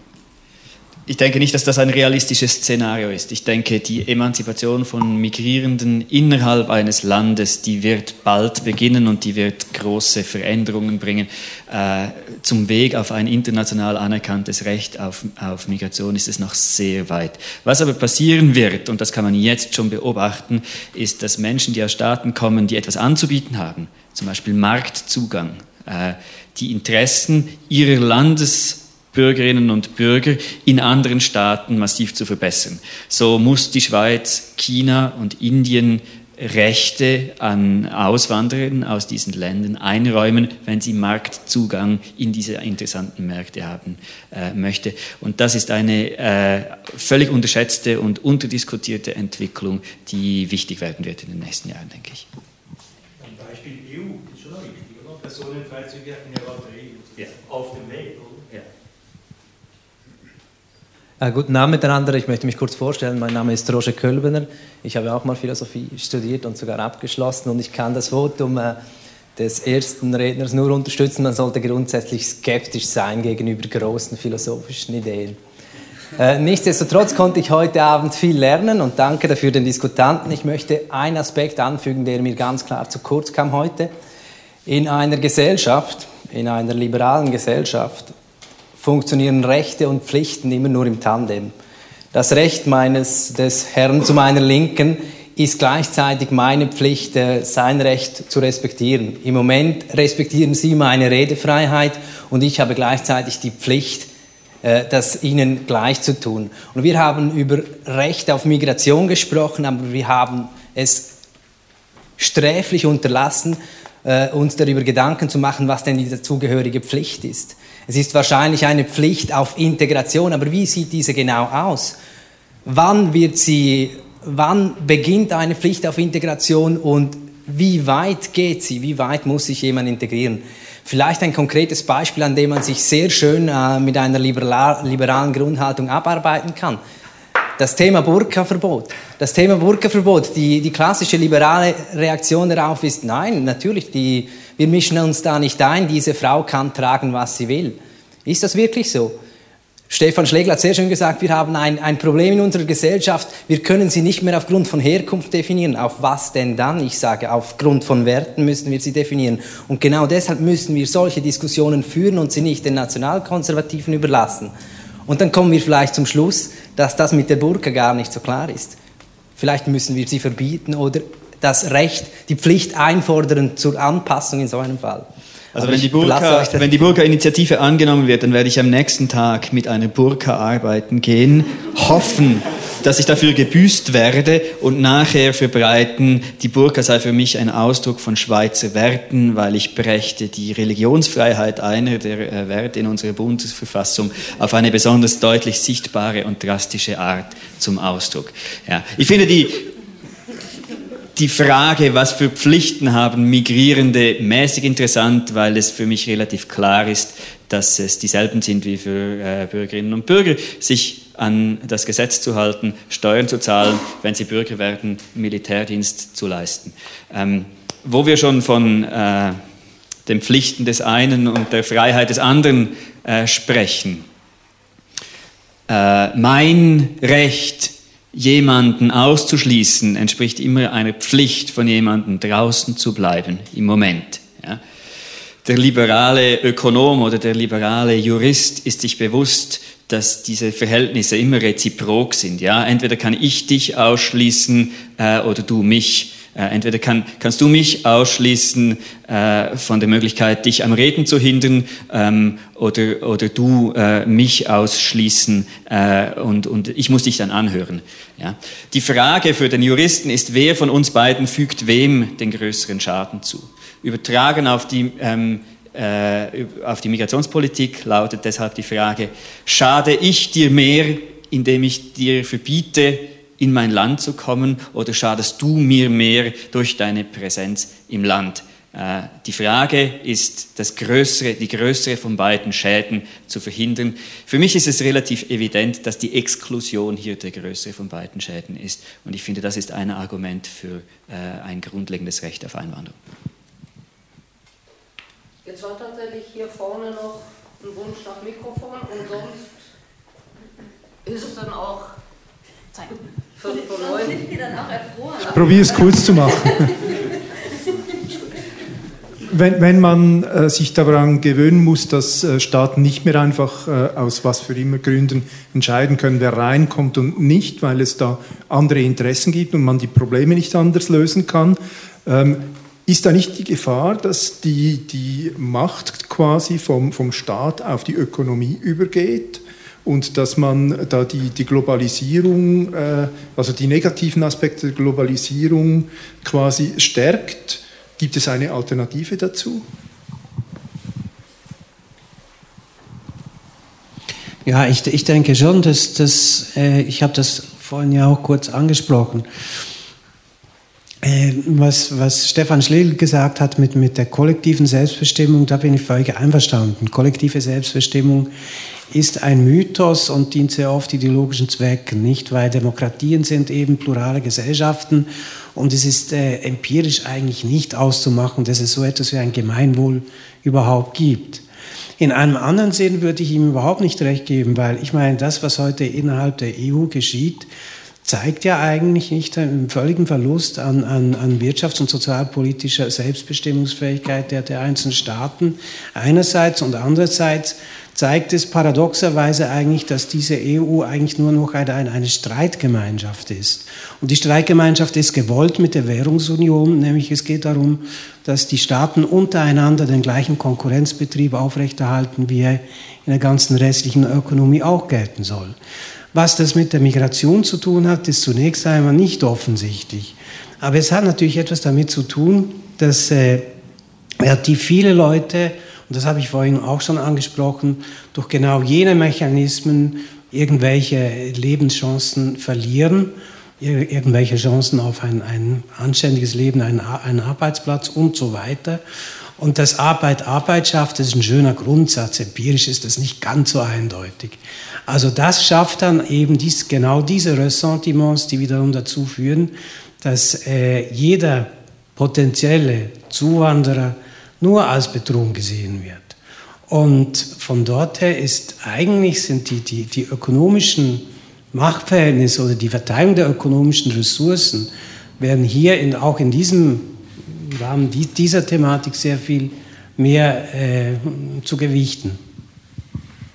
Ich denke nicht, dass das ein realistisches Szenario ist. Ich denke, die Emanzipation von Migrierenden innerhalb eines Landes, die wird bald beginnen und die wird große Veränderungen bringen. Äh, zum Weg auf ein international anerkanntes Recht auf, auf Migration ist es noch sehr weit. Was aber passieren wird, und das kann man jetzt schon beobachten, ist, dass Menschen, die aus Staaten kommen, die etwas anzubieten haben, zum Beispiel Marktzugang, äh, die Interessen ihrer Landes Bürgerinnen und Bürger in anderen Staaten massiv zu verbessern. So muss die Schweiz, China und Indien Rechte an Auswanderern aus diesen Ländern einräumen, wenn sie Marktzugang in diese interessanten Märkte haben äh, möchte. Und das ist eine äh, völlig unterschätzte und unterdiskutierte Entwicklung, die wichtig werden wird in den nächsten Jahren, denke ich. Ein Beispiel E U ist schon wichtig, oder? Personenfreizügigkeit in der Lotterie, ja. Auf dem Weg, oder? Ja. Äh, guten Abend miteinander, ich möchte mich kurz vorstellen. Mein Name ist Roger Kölbener. Ich habe auch mal Philosophie studiert und sogar abgeschlossen und ich kann das Votum äh, des ersten Redners nur unterstützen. Man sollte grundsätzlich skeptisch sein gegenüber großen philosophischen Ideen. Äh, nichtsdestotrotz konnte ich heute Abend viel lernen und danke dafür den Diskutanten. Ich möchte einen Aspekt anfügen, der mir ganz klar zu kurz kam heute. In einer Gesellschaft, in einer liberalen Gesellschaft, funktionieren Rechte und Pflichten immer nur im Tandem. Das Recht meines, des Herrn zu meiner Linken ist gleichzeitig meine Pflicht, sein Recht zu respektieren. Im Moment respektieren Sie meine Redefreiheit und ich habe gleichzeitig die Pflicht, das Ihnen gleich zu tun. Und wir haben über Recht auf Migration gesprochen, aber wir haben es sträflich unterlassen, uns darüber Gedanken zu machen, was denn die dazugehörige Pflicht ist. Es ist wahrscheinlich eine Pflicht auf Integration, aber wie sieht diese genau aus? Wann wird sie, wann beginnt eine Pflicht auf Integration und wie weit geht sie? Wie weit muss sich jemand integrieren? Vielleicht ein konkretes Beispiel, an dem man sich sehr schön äh, mit einer liberal, liberalen Grundhaltung abarbeiten kann. Das Thema Burka-Verbot. Das Thema Burka-Verbot, die, die klassische liberale Reaktion darauf ist, nein, natürlich, die, wir mischen uns da nicht ein, diese Frau kann tragen, was sie will. Ist das wirklich so? Stefan Schlegel hat sehr schön gesagt, wir haben ein, ein Problem in unserer Gesellschaft, wir können sie nicht mehr aufgrund von Herkunft definieren. Auf was denn dann? Ich sage, aufgrund von Werten müssen wir sie definieren. Und genau deshalb müssen wir solche Diskussionen führen und sie nicht den Nationalkonservativen überlassen. Und dann kommen wir vielleicht zum Schluss, dass das mit der Burka gar nicht so klar ist. Vielleicht müssen wir sie verbieten oder das Recht, die Pflicht einfordern zur Anpassung in so einem Fall. Also wenn die, Burka, wenn die Burka-Initiative angenommen wird, dann werde ich am nächsten Tag mit einer Burka arbeiten gehen, hoffen, dass ich dafür gebüßt werde und nachher verbreiten, die Burka sei für mich ein Ausdruck von Schweizer Werten, weil ich brächte die Religionsfreiheit, einer der Werte in unserer Bundesverfassung, auf eine besonders deutlich sichtbare und drastische Art zum Ausdruck. Ja. Ich finde die Die Frage, was für Pflichten haben Migrierende, mäßig interessant, weil es für mich relativ klar ist, dass es dieselben sind wie für äh, Bürgerinnen und Bürger, sich an das Gesetz zu halten, Steuern zu zahlen, wenn sie Bürger werden, Militärdienst zu leisten. Ähm, wo wir schon von äh, den Pflichten des einen und der Freiheit des anderen äh, sprechen. Äh, mein Recht, jemanden auszuschließen, entspricht immer einer Pflicht von jemandem draußen zu bleiben, im Moment. Ja. Der liberale Ökonom oder der liberale Jurist ist sich bewusst, dass diese Verhältnisse immer reziprok sind. Ja. Entweder kann ich dich ausschließen äh, oder du mich. Äh, entweder kann, kannst du mich ausschließen äh, von der Möglichkeit, dich am Reden zu hindern, ähm, oder, oder du äh, mich ausschließen äh, und, und ich muss dich dann anhören. Ja. Die Frage für den Juristen ist, wer von uns beiden fügt wem den größeren Schaden zu? Übertragen auf die, ähm, äh, auf die Migrationspolitik lautet deshalb die Frage, schade ich dir mehr, indem ich dir verbiete, in mein Land zu kommen, oder schadest du mir mehr durch deine Präsenz im Land? Äh, die Frage ist, das größere, die größere von beiden Schäden zu verhindern. Für mich ist es relativ evident, dass die Exklusion hier der größere von beiden Schäden ist. Und ich finde, das ist ein Argument für äh, ein grundlegendes Recht auf Einwanderung. Jetzt war tatsächlich hier vorne noch ein Wunsch nach Mikrofon und sonst ist es dann auch fünf vor neun. Sind wir dann auch erfroren? Ich probiere es kurz zu machen. Wenn, wenn man äh, sich daran gewöhnen muss, dass äh, Staaten nicht mehr einfach äh, aus was für immer Gründen entscheiden können, wer reinkommt und nicht, weil es da andere Interessen gibt und man die Probleme nicht anders lösen kann, ähm, ist da nicht die Gefahr, dass die, die Macht quasi vom, vom Staat auf die Ökonomie übergeht? Und dass man da die, die Globalisierung, äh, also die negativen Aspekte der Globalisierung quasi stärkt. Gibt es eine Alternative dazu? Ja, ich, ich denke schon, dass, dass äh, ich habe das vorhin ja auch kurz angesprochen. Äh, was, was Stefan Schlegel gesagt hat mit, mit der kollektiven Selbstbestimmung, da bin ich völlig einverstanden. Kollektive Selbstbestimmung ist ein Mythos und dient sehr oft ideologischen Zwecken, nicht? Weil Demokratien sind eben plurale Gesellschaften und es ist äh, empirisch eigentlich nicht auszumachen, dass es so etwas wie ein Gemeinwohl überhaupt gibt. In einem anderen Sinn würde ich ihm überhaupt nicht recht geben, weil ich meine, das, was heute innerhalb der E U geschieht, zeigt ja eigentlich nicht einen völligen Verlust an, an, an wirtschafts- und sozialpolitischer Selbstbestimmungsfähigkeit der, der einzelnen Staaten einerseits und andererseits zeigt es paradoxerweise eigentlich, dass diese E U eigentlich nur noch eine, eine Streitgemeinschaft ist. Und die Streitgemeinschaft ist gewollt mit der Währungsunion, nämlich es geht darum, dass die Staaten untereinander den gleichen Konkurrenzbetrieb aufrechterhalten, wie er in der ganzen restlichen Ökonomie auch gelten soll. Was das mit der Migration zu tun hat, ist zunächst einmal nicht offensichtlich. Aber es hat natürlich etwas damit zu tun, dass äh, relativ viele Leute, und das habe ich vorhin auch schon angesprochen, durch genau jene Mechanismen irgendwelche Lebenschancen verlieren, irgendwelche Chancen auf ein, ein anständiges Leben, einen, einen Arbeitsplatz und so weiter. Und dass Arbeit Arbeit schafft, das ist ein schöner Grundsatz. Empirisch ist das nicht ganz so eindeutig. Also das schafft dann eben dies, genau diese Ressentiments, die wiederum dazu führen, dass äh, jeder potenzielle Zuwanderer nur als Bedrohung gesehen wird. Und von dort her ist eigentlich sind die, die, die ökonomischen Machtverhältnisse oder die Verteilung der ökonomischen Ressourcen werden hier in, auch in diesem im Rahmen dieser Thematik sehr viel mehr äh, zu gewichten.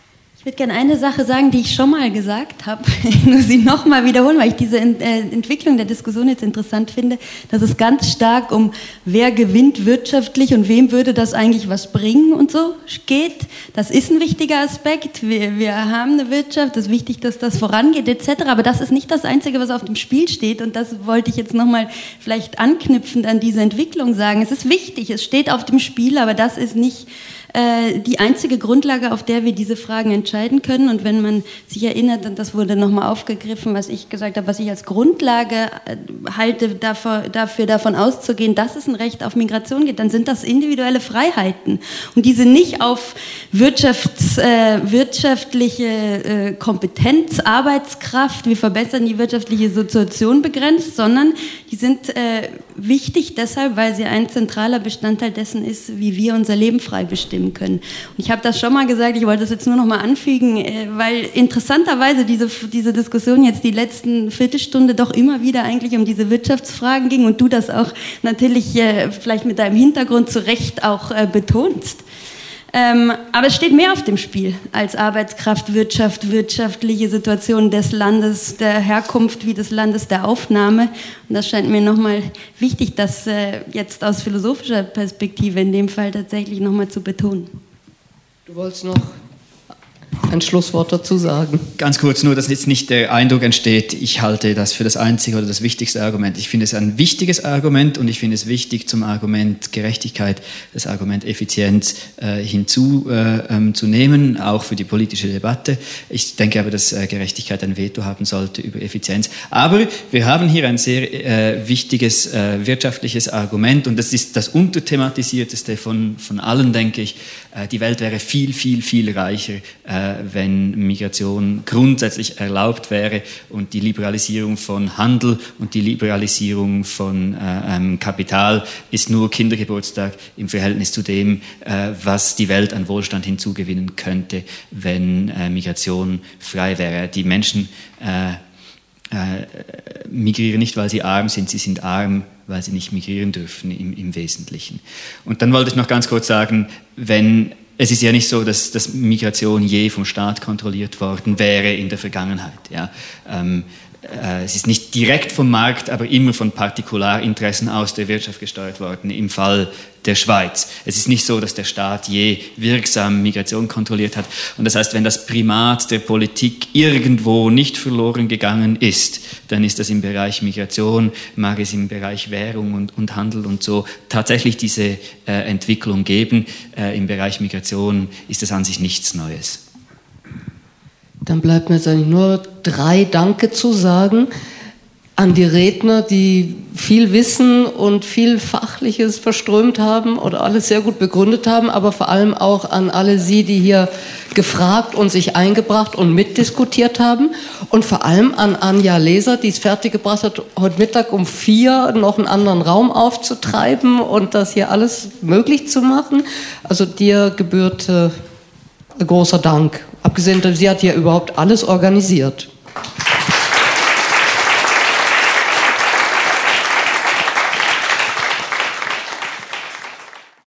Ich würde gerne eine Sache sagen, die ich schon mal gesagt habe, nur sie nochmal wiederholen, weil ich diese Ent- äh, Entwicklung der Diskussion jetzt interessant finde, dass es ganz stark um wer gewinnt wirtschaftlich und wem würde das eigentlich was bringen und so geht. Das ist ein wichtiger Aspekt. Wir, wir haben eine Wirtschaft, es ist wichtig, dass das vorangeht et cetera. Aber das ist nicht das Einzige, was auf dem Spiel steht und das wollte ich jetzt nochmal vielleicht anknüpfend an diese Entwicklung sagen. Es ist wichtig, es steht auf dem Spiel, aber das ist nicht die einzige Grundlage, auf der wir diese Fragen entscheiden können. Und wenn man sich erinnert, und das wurde nochmal aufgegriffen, was ich gesagt habe, was ich als Grundlage halte, dafür, dafür davon auszugehen, dass es ein Recht auf Migration gibt, dann sind das individuelle Freiheiten. Und diese nicht auf Wirtschafts, äh, wirtschaftliche äh, Kompetenz, Arbeitskraft, wir verbessern die wirtschaftliche Situation begrenzt, sondern die sind äh, wichtig deshalb, weil sie ein zentraler Bestandteil dessen ist, wie wir unser Leben frei bestimmen können. Und ich habe das schon mal gesagt, ich wollte das jetzt nur noch mal anfügen, weil interessanterweise diese, diese Diskussion jetzt die letzten Viertelstunde doch immer wieder eigentlich um diese Wirtschaftsfragen ging und du das auch natürlich äh, vielleicht mit deinem Hintergrund zu Recht auch äh, betonst. Ähm, aber es steht mehr auf dem Spiel als Arbeitskraft, Wirtschaft, wirtschaftliche Situation des Landes, der Herkunft wie des Landes der Aufnahme. Und das scheint mir nochmal wichtig, das äh, jetzt aus philosophischer Perspektive in dem Fall tatsächlich nochmal zu betonen. Du wolltest noch ein Schlusswort dazu sagen. Ganz kurz nur, dass jetzt nicht der Eindruck entsteht, ich halte das für das einzige oder das wichtigste Argument. Ich finde es ein wichtiges Argument und ich finde es wichtig, zum Argument Gerechtigkeit das Argument Effizienz äh, hinzuzunehmen, äh, auch für die politische Debatte. Ich denke aber, dass äh, Gerechtigkeit ein Veto haben sollte über Effizienz. Aber wir haben hier ein sehr äh, wichtiges äh, wirtschaftliches Argument und das ist das unterthematisierteste von, von allen, denke ich. Äh, die Welt wäre viel, viel, viel reicher, äh, wenn Migration grundsätzlich erlaubt wäre und die Liberalisierung von Handel und die Liberalisierung von äh, ähm, Kapital ist nur Kindergeburtstag im Verhältnis zu dem, äh, was die Welt an Wohlstand hinzugewinnen könnte, wenn äh, Migration frei wäre. Die Menschen äh, äh, migrieren nicht, weil sie arm sind, sie sind arm, weil sie nicht migrieren dürfen im, im Wesentlichen. Und dann wollte ich noch ganz kurz sagen, wenn es ist ja nicht so, dass, dass Migration je vom Staat kontrolliert worden wäre in der Vergangenheit. Ja. Ähm, äh, es ist nicht direkt vom Markt, aber immer von Partikularinteressen aus der Wirtschaft gesteuert worden, im Fall der Schweiz. Es ist nicht so, dass der Staat je wirksam Migration kontrolliert hat. Und das heißt, wenn das Primat der Politik irgendwo nicht verloren gegangen ist, dann ist das im Bereich Migration, mag es im Bereich Währung und, und Handel und so tatsächlich diese äh, Entwicklung geben. Äh, Im Bereich Migration ist das an sich nichts Neues. Dann bleibt mir jetzt eigentlich nur drei Danke zu sagen an die Redner, die viel Wissen und viel Fachliches verströmt haben oder alles sehr gut begründet haben, aber vor allem auch an alle Sie, die hier gefragt und sich eingebracht und mitdiskutiert haben und vor allem an Anja Leser, die es fertiggebracht hat, heute Mittag um vier noch einen anderen Raum aufzutreiben und das hier alles möglich zu machen. Also dir gebührt äh, großer Dank. Abgesehen, sie hat ja überhaupt alles organisiert.